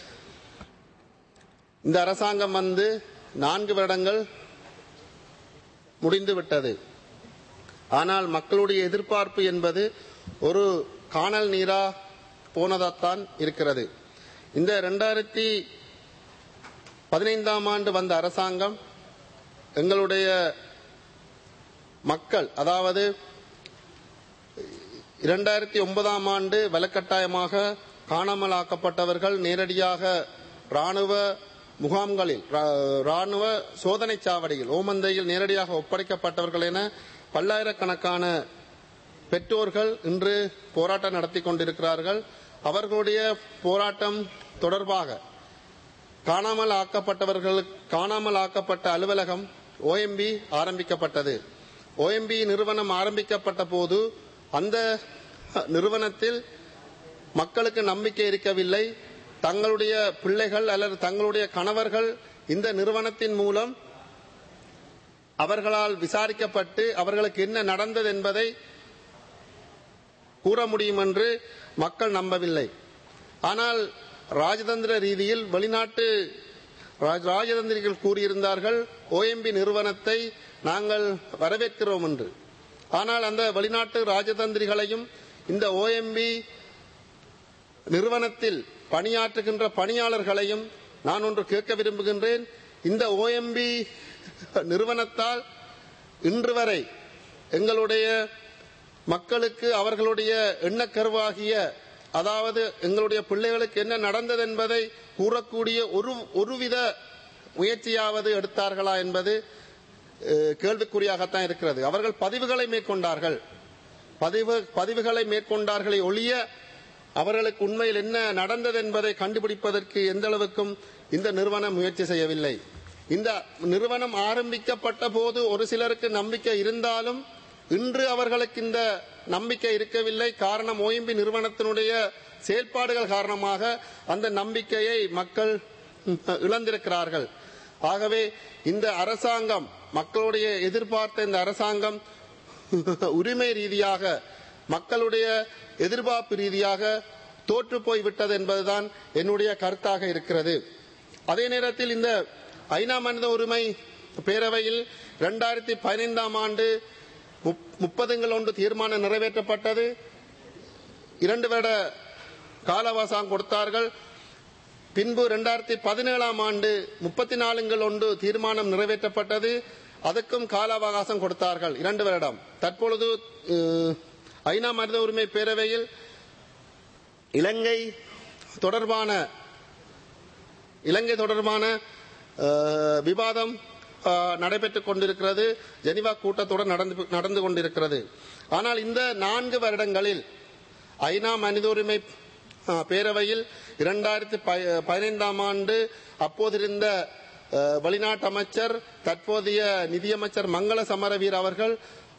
இந்த அரசாங்கம் வந்து நான்கு வருடங்கள் முடிந்துவிட்டது. ஆனால் மக்களுடைய எதிர்பார்ப்பு என்பது ஒரு காணல் நீரா போனதாத்தான் இருக்கிறது. இந்த இரண்டாயிரத்தி பதினைந்தாம் ஆண்டு வந்த அரசாங்கம் எங்களுடைய மக்கள், அதாவது இரண்டாயிரத்தி ஒன்பதாம் ஆண்டு வலுக்கட்டாயமாக காணாமல் ஆக்கப்பட்டவர்கள் நேரடியாக ராணுவ முகாம்களில், ராணுவ சோதனை சாவடியில், ஓமந்தையில் நேரடியாக ஒப்படைக்கப்பட்டவர்கள் என பல்லாயிரக்கணக்கான பெற்றோர்கள் இன்று போராட்டம் நடத்தி கொண்டிருக்கிறார்கள். அவர்களுடைய போராட்டம் தொடர்பாக காணாமல் ஆக்கப்பட்டவர்கள் காணாமல் ஆக்கப்பட்ட அலுவலகம் ஓஎம்பி ஆரம்பிக்கப்பட்டது. ஓஎம்பி நிறுவனம் ஆரம்பிக்கப்பட்ட போது அந்த நிறுவனத்தில் மக்களுக்கு நம்பிக்கை இருக்கவில்லை. தங்களுடைய பிள்ளைகள் அல்லது தங்களுடைய கணவர்கள் இந்த நிறுவனத்தின் மூலம் அவர்களால் விசாரிக்கப்பட்டு அவர்களுக்கு என்ன நடந்தது என்பதை கூற முடியும் என்று மக்கள் நம்பவில்லை. ஆனால் ராஜதந்திர ரீதியில் வெளிநாட்டு ராஜதந்திரிகள் கூறியிருந்தார்கள், ஓஎம்பி நிறுவனத்தை நாங்கள் வரவேற்கிறோம் என்று. ஆனால் அந்த வெளிநாட்டு ராஜதந்திரிகளையும் இந்த ஓஎம்பி நிறுவனத்தில் பணியாற்றுகின்ற பணியாளர்களையும் நான் ஒன்று கேட்க விரும்புகின்றேன். இந்த ஓஎம்பி நிறுவனத்தால் இன்று வரை எங்களுடைய மக்களுக்கு அவர்களுடைய எண்ணக்கருவாகிய, அதாவது எங்களுடைய பிள்ளைகளுக்கு என்ன நடந்தது என்பதை கூறக்கூடிய ஒரு ஒருவித முயற்சியாவது எடுத்தார்களா என்பது கேள்விக்குறியாகத்தான் இருக்கிறது. அவர்கள் பதிவுகளை மேற்கொண்டார்கள் பதிவு பதிவுகளை மேற்கொண்டார்களே ஒழிய அவர்களுக்கு உண்மையில் என்ன நடந்தது என்பதை கண்டுபிடிப்பதற்கு எந்த அளவுக்கும் இந்த நிறுவனம் முயற்சி செய்யவில்லை. இந்த நிறுவனம் ஆரம்பிக்கப்பட்ட போது ஒரு சிலருக்கு நம்பிக்கை இருந்தாலும் இன்று அவர்களுக்கு இந்த நம்பிக்கை இருக்கவில்லை. காரணம், ஓஎம்பி நிறுவனத்தினுடைய செயல்பாடுகள் காரணமாக அந்த நம்பிக்கையை மக்கள் இழந்திருக்கிறார்கள். ஆகவே இந்த அரசாங்கம், மக்களுடைய எதிர்பார்த்த இந்த அரசாங்கம் உரிமை ரீதியாக, மக்களுடைய எதிர்பார்ப்பு ரீதியாக தோற்று போய்விட்டது என்பதுதான் என்னுடைய கருத்தாக இருக்கிறது. அதே நேரத்தில் இந்த ஐநா மனித உரிமை பேரவையில் இரண்டாயிரத்தி பதினைந்தாம் ஆண்டு முப்பதுங்கள் ஒன்று தீர்மானம் நிறைவேற்றப்பட்டது. இரண்டு வருட கால அவகாசம் கொடுத்தார்கள். பின்பு இரண்டாயிரத்தி பதினேழாம் ஆண்டு முப்பத்தி நாலுங்கள் ஒன்று தீர்மானம் நிறைவேற்றப்பட்டது. அதுக்கும் கால அவகாசம் கொடுத்தார்கள், இரண்டு வருடம். தற்பொழுது ஐநா மனித உரிமை பேரவையில் இலங்கை தொடர்பான இலங்கை தொடர்பான விவாதம் நடைபெற்றுக் கொண்டிருக்கிறது. ஜெனீவா கூட்டத்தொடர் நடந்து கொண்டிருக்கிறது. ஆனால் இந்த நான்கு வருடங்களில் ஐநா மனித உரிமை பேரவையில் இரண்டாயிரத்தி பதினைந்தாம் ஆண்டு அப்போதிருந்த வெளிநாட்டு அமைச்சர், தற்போதைய நிதியமைச்சர் மங்கள சமரவீர அவர்கள்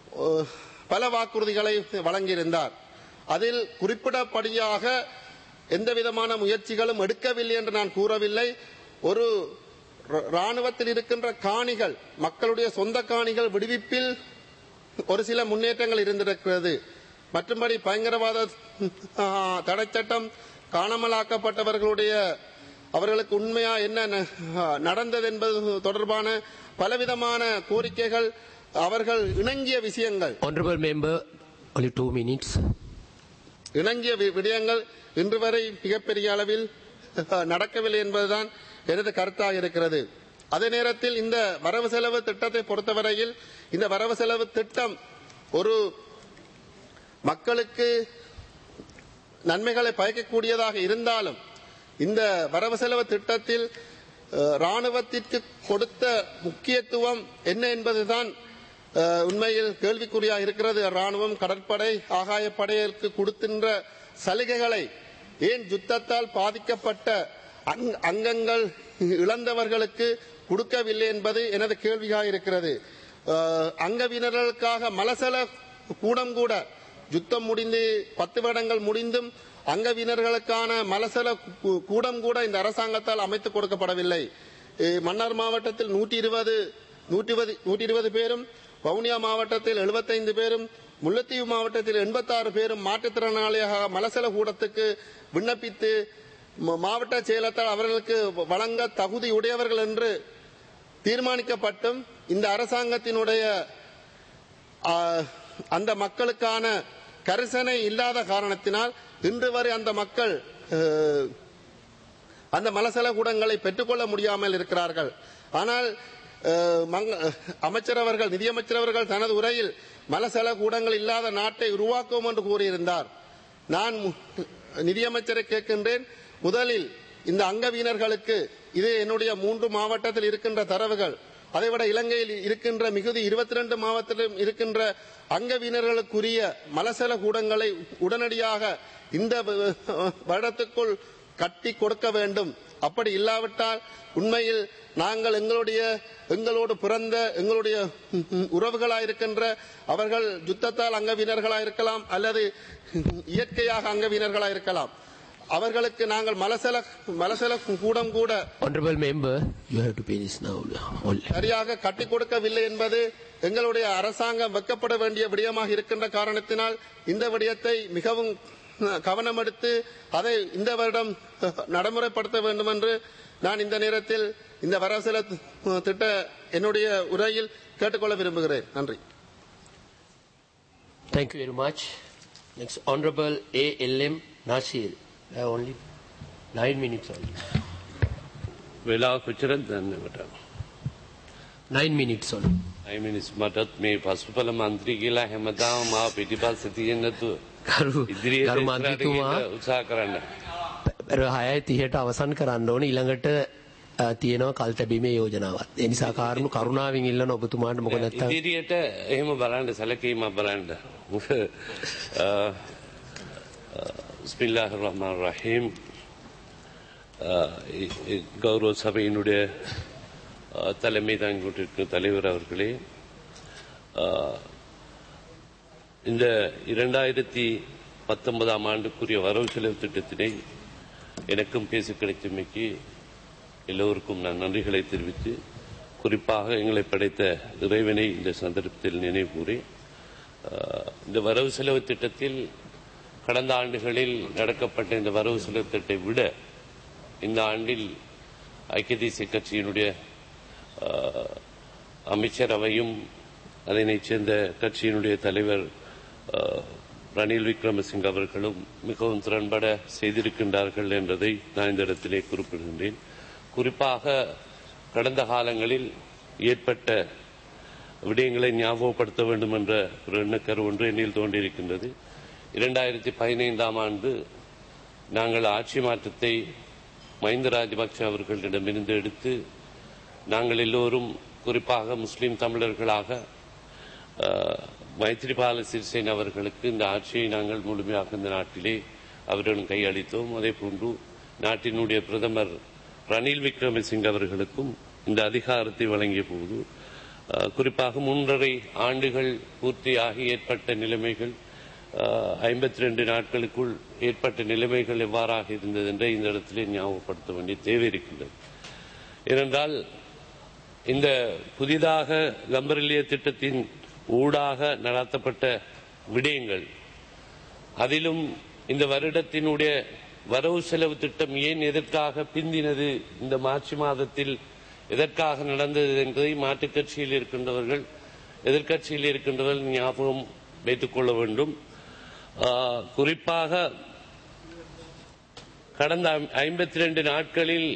பல வாக்குறுதிகளை வழங்கியிருந்தார். அதில் குறிப்பிடப்படியாக எந்தவிதமான முயற்சிகளும் எடுக்கவில்லை என்று நான் கூறவில்லை. ஒரு ராணுவத்தில் இருக்கின்ற காணிகள், மக்களுடைய சொந்த காணிகள் விடுவிப்பில் ஒரு சில முன்னேற்றங்கள் இருந்திருக்கிறது. மற்றும்படி பயங்கரவாத தடை சட்டம், காணாமலாக்கப்பட்டவர்களுடைய அவர்களுக்கு உண்மையா என்ன நடந்தது என்பது தொடர்பான பலவிதமான கோரிக்கைகள், அவர்கள் இணங்கிய விஷயங்கள். Honorable member, only two minutes. இணங்கிய விடயங்கள் இன்று வரை மிகப்பெரிய அளவில் நடக்கவில்லை என்பதுதான் எனது கருத்தாக இருக்கிறது. அதே நேரத்தில் இந்த வரவு செலவு திட்டத்தை பொறுத்தவரையில் இந்த வரவு செலவு திட்டம் ஒரு மக்களுக்கு நன்மைகளை பயக்கக்கூடியதாக இருந்தாலும் இந்த வரவு செலவு திட்டத்தில் ராணுவத்திற்கு கொடுத்த முக்கியத்துவம் என்ன என்பதுதான் உண்மையில் கேள்விக்குறியாக இருக்கிறது. ராணுவம், கடற்படை, ஆகாயப்படைகளுக்கு கொடுக்கின்ற சலுகைகளை ஏன் யுத்தத்தால் பாதிக்கப்பட்ட அங்கங்கள் இழந்தவர்களுக்கு கொடுக்கவில்லை என்பது எனது கேள்வியாக இருக்கிறது. அங்கவினர்களுக்காக மலசல கூடம் கூட யுத்தம் முடிந்து பத்து வருடங்கள் முடிந்தும் அங்கவினர்களுக்கான மலசல கூடம் கூட இந்த அரசாங்கத்தால் அமைத்துக் கொடுக்கப்படவில்லை. மன்னார் மாவட்டத்தில் நூற்றி இருபது நூற்றி இருபது பேரும், வவுனியா மாவட்டத்தில் எழுபத்தைந்து பேரும், முல்லைத்தீவு மாவட்டத்தில் எண்பத்தி ஆறு பேரும் மாற்றுத்திறனாளியாக மலசல கூடத்துக்கு விண்ணப்பித்து மாவட்ட செயலத்தால் அவர்களுக்கு வழங்க தகுதி உடையவர்கள் என்று தீர்மானிக்கப்பட்டும் இந்த அரசாங்கத்தினுடைய அந்த மக்களுக்கான கரிசனை இல்லாத காரணத்தினால் இன்று வரை அந்த மக்கள் அந்த மலசல கூடங்களை பெற்றுக்கொள்ள முடியாமல் இருக்கிறார்கள். ஆனால் அமைச்சர் அவர்கள், நிதியமைச்சர் அவர்கள் தனது உரையில் மலசல கூடங்கள் இல்லாத நாட்டை உருவாக்குவோம் என்று கூறியிருந்தார். நான் நிதியமைச்சரை கேட்கின்றேன், முதலில் இந்த அங்கவீனர்களுக்கு, இது என்னுடைய மூன்று மாவட்டத்தில் இருக்கின்ற தரவுகள், அதைவிட இலங்கையில் இருக்கின்ற மிகுதி இருபத்தி இரண்டு மாவட்டத்திலும் இருக்கின்ற அங்கவீனர்களுக்குரிய மலசல கூடங்களை உடனடியாக இந்த வருடத்துக்குள் கட்டி கொடுக்க வேண்டும். அப்படி இல்லாவிட்டால் உண்மையில் நாங்கள் எங்களுடைய எங்களோடு பிறந்த எங்களுடைய உறவுகளாயிருக்கின்ற அவர்கள் யுத்தத்தால் அங்கவீனர்களாயிருக்கலாம் அல்லது இயற்கையாக அங்கவீனர்களாயிருக்கலாம், அவர்களுக்கு நாங்கள் மலசல மலசல கூடம் கூட சரியாக கட்டி கொடுக்கவில்லை என்பது எங்களுடைய அரசாங்கம் வெட்கப்பட வேண்டிய விடயமாக இருக்கின்ற காரணத்தினால் இந்த விடயத்தை மிகவும் கவனம் எடுத்து அதை இந்த வருடம் நடைமுறைப்படுத்த வேண்டும் என்று நான் இந்த நேரத்தில் இந்த வரவு செலவு திட்ட என்னுடைய உரையில் கேட்டுக்கொள்ள விரும்புகிறேன். நன்றி. Thank you very much. Next, Honorable A L M Nasir. I have only nine minutes only. වෙලාව කොච්චරද දන්නේ මට? Nine minutes only. nine minutes මටත් මේ පසුපල മന്ത്രി කියලා හැමදාම මාව පිටිපස්සේ තියෙන්න නැතුව ගරු මන්ත්‍රීතුමා උත්සාහ කරන්න. හයයි තිහට අවසන් කරන්න ඕනේ. ඊළඟට තියෙනවා කල්තැබීමේ යෝජනාවක්. ඒ නිසා කාරුණු කරුණාවෙන් ඉල්ලන ඔබතුමාට මොකද නැත්තම් ඉදිරියට එහෙම බලන්න සැලකීමක් බලන්න. பிஸ்மில்லாஹிர் ரஹ்மானிர் ரஹீம். கௌரவ சபையினுடைய தலைமை தாங்கியிருக்கும் தலைவர் அவர்களே, இந்த இரண்டாயிரத்தி பத்தொன்பதாம் ஆண்டுக்குரிய வரவு செலவு திட்டத்தினை எனக்கும் பேச கிடைத்தமைக்கு எல்லோருக்கும் நான் நன்றிகளை தெரிவித்து, குறிப்பாக எங்களை படைத்த இறைவனை இந்த சந்தர்ப்பத்தில் நினைவு கூறி, இந்த வரவு செலவு திட்டத்தில் கடந்த ஆண்டுகளில் நடக்கப்பட்ட இந்த வரவு செலவு திட்டத்தை விட இந்த ஆண்டில் ஐக்கிய தேசிய கட்சியினுடைய அமைச்சரவையும் அதனைச் சேர்ந்த கட்சியினுடைய தலைவர் ரணில் விக்ரமசிங்க அவர்களும் மிகவும் திறன்பட செய்திருக்கின்றார்கள் என்பதை நான் இந்த இடத்திலே குறிப்பிடுகின்றேன். குறிப்பாக கடந்த காலங்களில் ஏற்பட்ட விடயங்களை ஞாபகப்படுத்த வேண்டும் என்ற ஒரு எண்ணக்கரு ஒன்று என்னில் தோன்றியிருக்கின்றது. இரண்டாயிரத்தி பதினைந்தாம் ஆண்டு நாங்கள் ஆட்சி மாற்றத்தை மஹிந்த ராஜபக்ஷ அவர்களிடமிருந்து எடுத்து நாங்கள் எல்லோரும் குறிப்பாக முஸ்லிம் தமிழர்களாக மைத்ரிபால சிறிசேன அவர்களுக்கு இந்த ஆட்சியை நாங்கள் முழுமையாக இந்த நாட்டிலே அவர்களும் கையளித்தோம். அதே போன்று நாட்டினுடைய பிரதமர் ரணில் விக்ரமசிங்க அவர்களுக்கும் இந்த அதிகாரத்தை வழங்கிய போது குறிப்பாக மூன்றரை ஆண்டுகள் பூர்த்தியாகி ஏற்பட்ட நிலைமைகள், ஐம்பத்தி ரெண்டு நாட்களுக்குள் ஏற்பட்ட நிலைமைகள் எவ்வாறாக இருந்தது என்ற இந்த இடத்திலே ஞாபகப்படுத்த வேண்டிய தேவை இருக்கின்றது. ஏனென்றால் இந்த புதிதாக கம்பரிலிய திட்டத்தின் ஊடாக நடத்தப்பட்ட விடயங்கள், அதிலும் இந்த வருடத்தினுடைய வரவு செலவு திட்டம் ஏன் எதற்காக பிந்தினது, இந்த மார்ச் மாதத்தில் எதற்காக நடந்தது என்பதை மாற்றுக் கட்சியில் இருக்கின்றவர்கள் எதிர்கட்சியில் இருக்கின்றவர்கள் ஞாபகம் வைத்துக் கொள்ள வேண்டும். குறிப்பாக கடந்த ஐம்பத்தி ரெண்டு நாட்களில்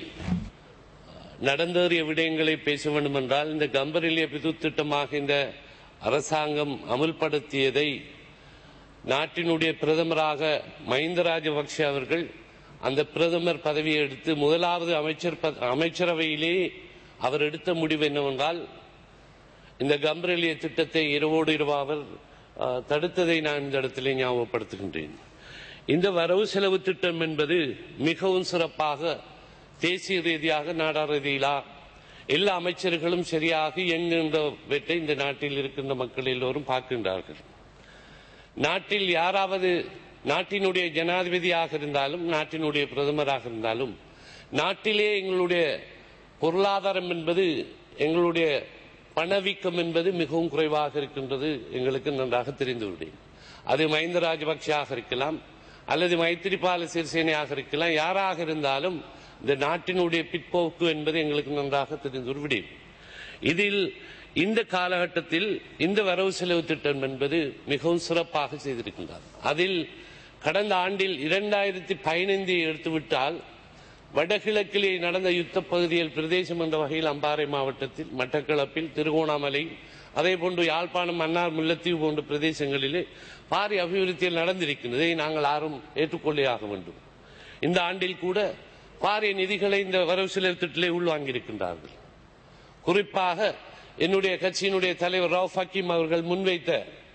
நடந்தேறிய விடயங்களை பேச வேண்டும் என்றால், இந்த கம்பரிலிய பிது திட்டமாக இந்த அரசாங்கம் அமுல்படுத்தியதை நாட்டினுடைய பிரதமராக மஹிந்த ராஜபக்ஷ அவர்கள் அந்த பிரதமர் பதவியை எடுத்து முதலாவது அமைச்சர் அமைச்சரவையிலே அவர் எடுத்த முடிவு என்னவென்றால், இந்த கம்பரிலிய திட்டத்தை இரவோடு இரவாவர் தடுத்ததை நான் இந்த இடத்திலே ஞாபகப்படுத்துகின்றேன். இந்த வரவு செலவு திட்டம் என்பது மிகவும் சிறப்பாக தேசிய ரீதியாக நாடா ரீதியிலா எல்லா அமைச்சர்களும் சரியாக இயங்குகின்றவற்றை இந்த நாட்டில் இருக்கின்ற மக்கள் எல்லோரும் பார்க்கின்றார்கள். நாட்டில் யாராவது நாட்டினுடைய ஜனாதிபதியாக இருந்தாலும் நாட்டினுடைய பிரதமராக இருந்தாலும் நாட்டிலே எங்களுடைய பொருளாதாரம் என்பது எங்களுடைய பணவீக்கம் என்பது மிகவும் குறைவாக இருக்கின்றது. எங்களுக்கு நன்றாக தெரிந்துவிடும். அது மஹிந்த ராஜபக்ஷாக இருக்கலாம் அல்லது மைத்திரிபால சிறிசேனையாக இருக்கலாம், யாராக இருந்தாலும் இந்த நாட்டினுடைய பிற்போக்கு என்பது எங்களுக்கு நன்றாக தெரிந்துவிடும். இதில் இந்த காலகட்டத்தில் இந்த வரவு செலவு திட்டம் என்பது மிகவும் சிறப்பாக செய்திருக்கின்றார். அதில் கடந்த ஆண்டில் இரண்டாயிரத்தி பதினைந்தை எடுத்துவிட்டால் வடகிழக்கிலே நடந்த யுத்த பகுதியில் பிரதேசம் என்ற வகையில் அம்பாறை மாவட்டத்தில், மட்டக்களப்பில், திருகோணாமலை, அதே போன்று யாழ்ப்பாணம், மன்னார், முல்லைத்தீவு போன்ற பிரதேசங்களிலே பாரிய அபிவிருத்தியில் நடந்திருக்கின்றதை நாங்கள் யாரும் ஏற்றுக்கொள்ளையாக வேண்டும். இந்த ஆண்டில் கூட பாரிய நிதிகளை இந்த வரவு செலவு திட்டத்திலே உள்வாங்கியிருக்கின்றார்கள். குறிப்பாக என்னுடைய கட்சியினுடைய தலைவர் ரவுப் ஹக்கீம் அவர்கள் முன்வைத்த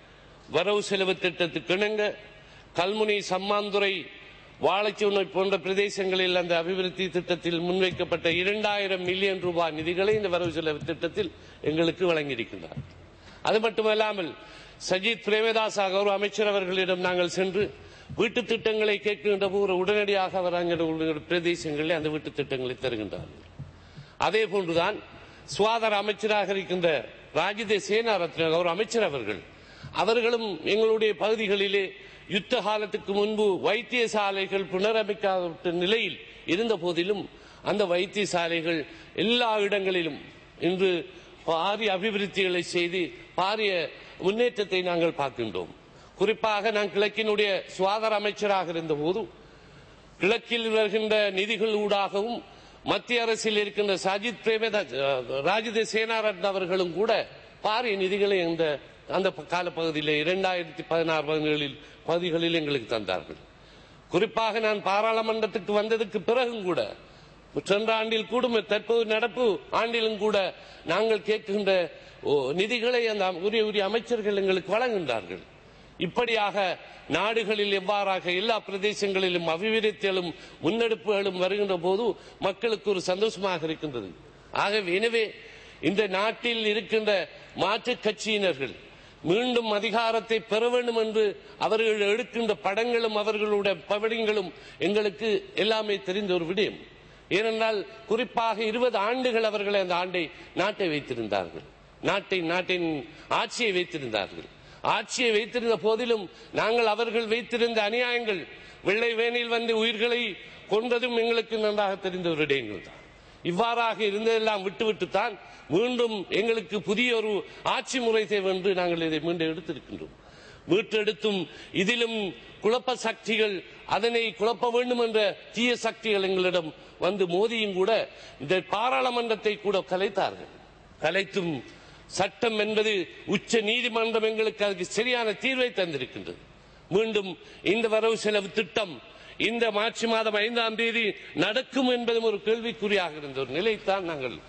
வரவு செலவு திட்டத்துக்கு இணங்க கல்முனை, சம்மாந்துறை, வாழைச்சூனை போன்ற பிரதேசங்களில் அந்த அபிவிருத்தி திட்டத்தில் முன்வைக்கப்பட்ட இரண்டாயிரம் மில்லியன் ரூபாய் நிதிகளை இந்த வரவு செலவு திட்டத்தில் எங்களுக்கு வழங்கியிருக்கின்றார். அது மட்டுமல்லாமல் சஜித் பிரேமதாஸ் ஒரு அமைச்சர் அவர்களிடம் நாங்கள் சென்று வீட்டு திட்டங்களை கேட்கின்ற போது உடனடியாக அவர் அங்கே பிரதேசங்களில் அந்த வீட்டு திட்டங்களை தருகின்றார்கள். அதே போன்றுதான் சுகாதார அமைச்சராக இருக்கின்ற ராஜித சேனாரத்ன ஒரு அமைச்சர் அவர்கள் அவர்களும் எங்களுடைய பகுதிகளிலே யுத்த காலத்துக்கு முன்பு வைத்தியசாலைகள் புனரமைக்காத நிலையில் இருந்த போதிலும் அந்த வைத்தியசாலைகள் எல்லா இடங்களிலும் இன்று பாரிய அபிவிருத்திகளை செய்து பாரிய முன்னேற்றத்தை நாங்கள் பார்க்கின்றோம். குறிப்பாக நான் கிழக்கினுடைய சுகாதார அமைச்சராக இருந்த போது கிழக்கில் வருகின்ற நிதிகள் ஊடாகவும் மத்திய அரசில் இருக்கின்ற சஜித் பிரேமதாஸ், ராஜித சேனாரத்ன அவர்களும் கூட பாரிய நிதிகளை இந்த அந்த காலப்பகுதியில் இரண்டாயிரத்தி பதினாறு பதினேழில் பகுதிகளில் எங்களுக்கு தந்தார்கள். குறிப்பாக நான் பாராளுமன்றத்துக்கு வந்ததுக்கு பிறகும் கூட சென்ற ஆண்டில் கூட தற்போது நடப்பு ஆண்டிலும் கூட நாங்கள் கேட்கின்ற நிதிகளை அந்த உரிய உரிய அமைச்சர்கள் எங்களுக்கு வழங்குகின்றார்கள். இப்படியாக நாடுகளில் எவ்வாறாக எல்லா பிரதேசங்களிலும் அபிவிருத்திகளும் முன்னெடுப்புகளும் வருகின்ற போது மக்களுக்கு ஒரு சந்தோஷமாக இருக்கின்றது. ஆகவே எனவே இந்த நாட்டில் இருக்கின்ற மாற்றுக் கட்சியினர்கள் மீண்டும் அதிகாரத்தை பெற வேண்டும் என்று அவர்கள் எடுக்கின்ற படங்களும் அவர்களுடைய பவடிங்களும் எங்களுக்கு எல்லாமே தெரிந்த ஒரு விடயம். ஏனென்றால் குறிப்பாக இருபது ஆண்டுகள் அவர்கள் அந்த ஆண்டை நாட்டை வைத்திருந்தார்கள், நாட்டை நாட்டின் ஆட்சியை வைத்திருந்தார்கள். ஆட்சியை வைத்திருந்த போதிலும் நாங்கள் அவர்கள் வைத்திருந்த அநியாயங்கள், வெள்ளை வேனில் வந்து உயிர்களை கொண்டதும் எங்களுக்கு நன்றாக தெரிந்த ஒரு விடயங்கள் தான். இவ்வாறாக இருந்ததெல்லாம் விட்டுவிட்டுத்தான் மீண்டும் எங்களுக்கு புதிய ஒரு ஆட்சி முறை தேவை என்று நாங்கள் இதை மீண்டும் எடுத்திருக்கின்றோம். மீட்டெடுத்தும் இதிலும் குழப்ப சக்திகள், அதனை குழப்ப வேண்டும் என்ற தீய சக்திகள் எங்களிடம் வந்து மோதியும் கூட இந்த பாராளுமன்றத்தை கூட கலைத்தார்கள். கலைத்தும் சட்டம் என்பது உச்ச நீதிமன்றம் எங்களுக்கு அதுக்கு சரியான தீர்வை தந்திருக்கின்றது. மீண்டும் இந்த வரவு செலவு திட்டம் இந்த மார்ச் மாதம் ஐந்தாம் தேதி நடக்கும் என்பதும் ஒரு கேள்விக்குறியாக இருந்த ஒரு நிலைத்தான் நாங்கள்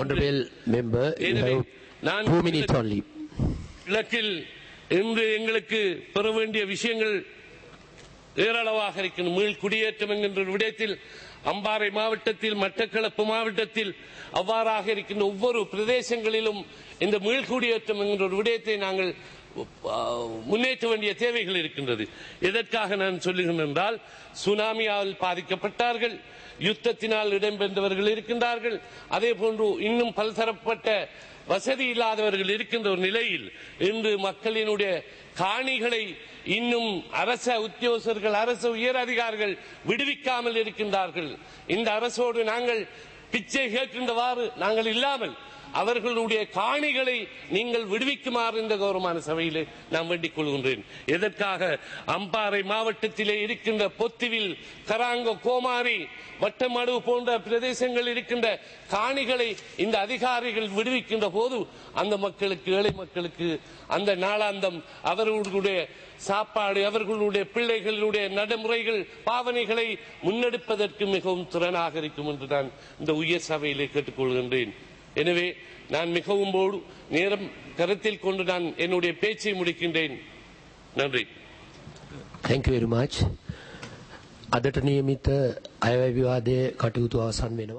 இலக்கில் இன்று எங்களுக்கு பெற வேண்டிய விஷயங்கள் ஏராளமாக இருக்கின்றன. மீள் குடியேற்றம் என்கின்ற விடயத்தில் அம்பாறை மாவட்டத்தில், மட்டக்களப்பு மாவட்டத்தில் அவ்வாறாக இருக்கின்ற ஒவ்வொரு பிரதேசங்களிலும் இந்த மீள் குடியேற்றம் என்கின்ற ஒரு விடயத்தை நாங்கள் முன்னேற்ற வேண்டிய தேவைகள் இருக்கின்றது. எதற்காக நான் சொல்லுகிறேன் என்றால், சுனாமியால் பாதிக்கப்பட்டார்கள், யுத்தத்தினால் இடம்பெற்றவர்கள் இருக்கின்றார்கள், அதே போன்று இன்னும் பல்தரப்பட்ட வசதி இல்லாதவர்கள் இருக்கின்ற ஒரு நிலையில் இன்று மக்களினுடைய காணிகளை இன்னும் அரச உத்தியோகர்கள், அரச உயர் அதிகாரிகள் விடுவிக்காமல் இருக்கின்றார்கள். இந்த அரசோடு நாங்கள் பிச்சை கேட்கின்றவாறு நாங்கள் இல்லாமல் அவர்களுடைய காணிகளை நீங்கள் விடுவிக்குமாறு இந்த கௌரவமான சபையிலே நான் வேண்டிக் கொள்கின்றேன். எதற்காக அம்பாறை மாவட்டத்திலே இருக்கின்ற பொத்துவில், கராங்கோ, கோமாரி, வட்டமடு போன்ற பிரதேசங்கள் இருக்கின்ற காணிகளை இந்த அதிகாரிகள் விடுவிக்கின்ற போது அந்த மக்களுக்கு, ஏழை மக்களுக்கு அந்த நாளாந்தம் அவர்களுடைய சாப்பாடு, அவர்களுடைய பிள்ளைகளுடைய நடைமுறைகள், பாவனைகளை முன்னெடுப்பதற்கு மிகவும் திறனாக இருக்கும் என்று நான் இந்த உயர் சபையிலே கேட்டுக்கொள்கின்றேன். எனவே நான் மிகவும் நேரம் கருத்தில் கொண்டு நான் என்னுடைய பேச்சை முடிக்கின்றேன். நன்றி. Thank you very much. අදට නියමිත අයවැය විවාදයේ කටයුතු අවසන් වෙනවා.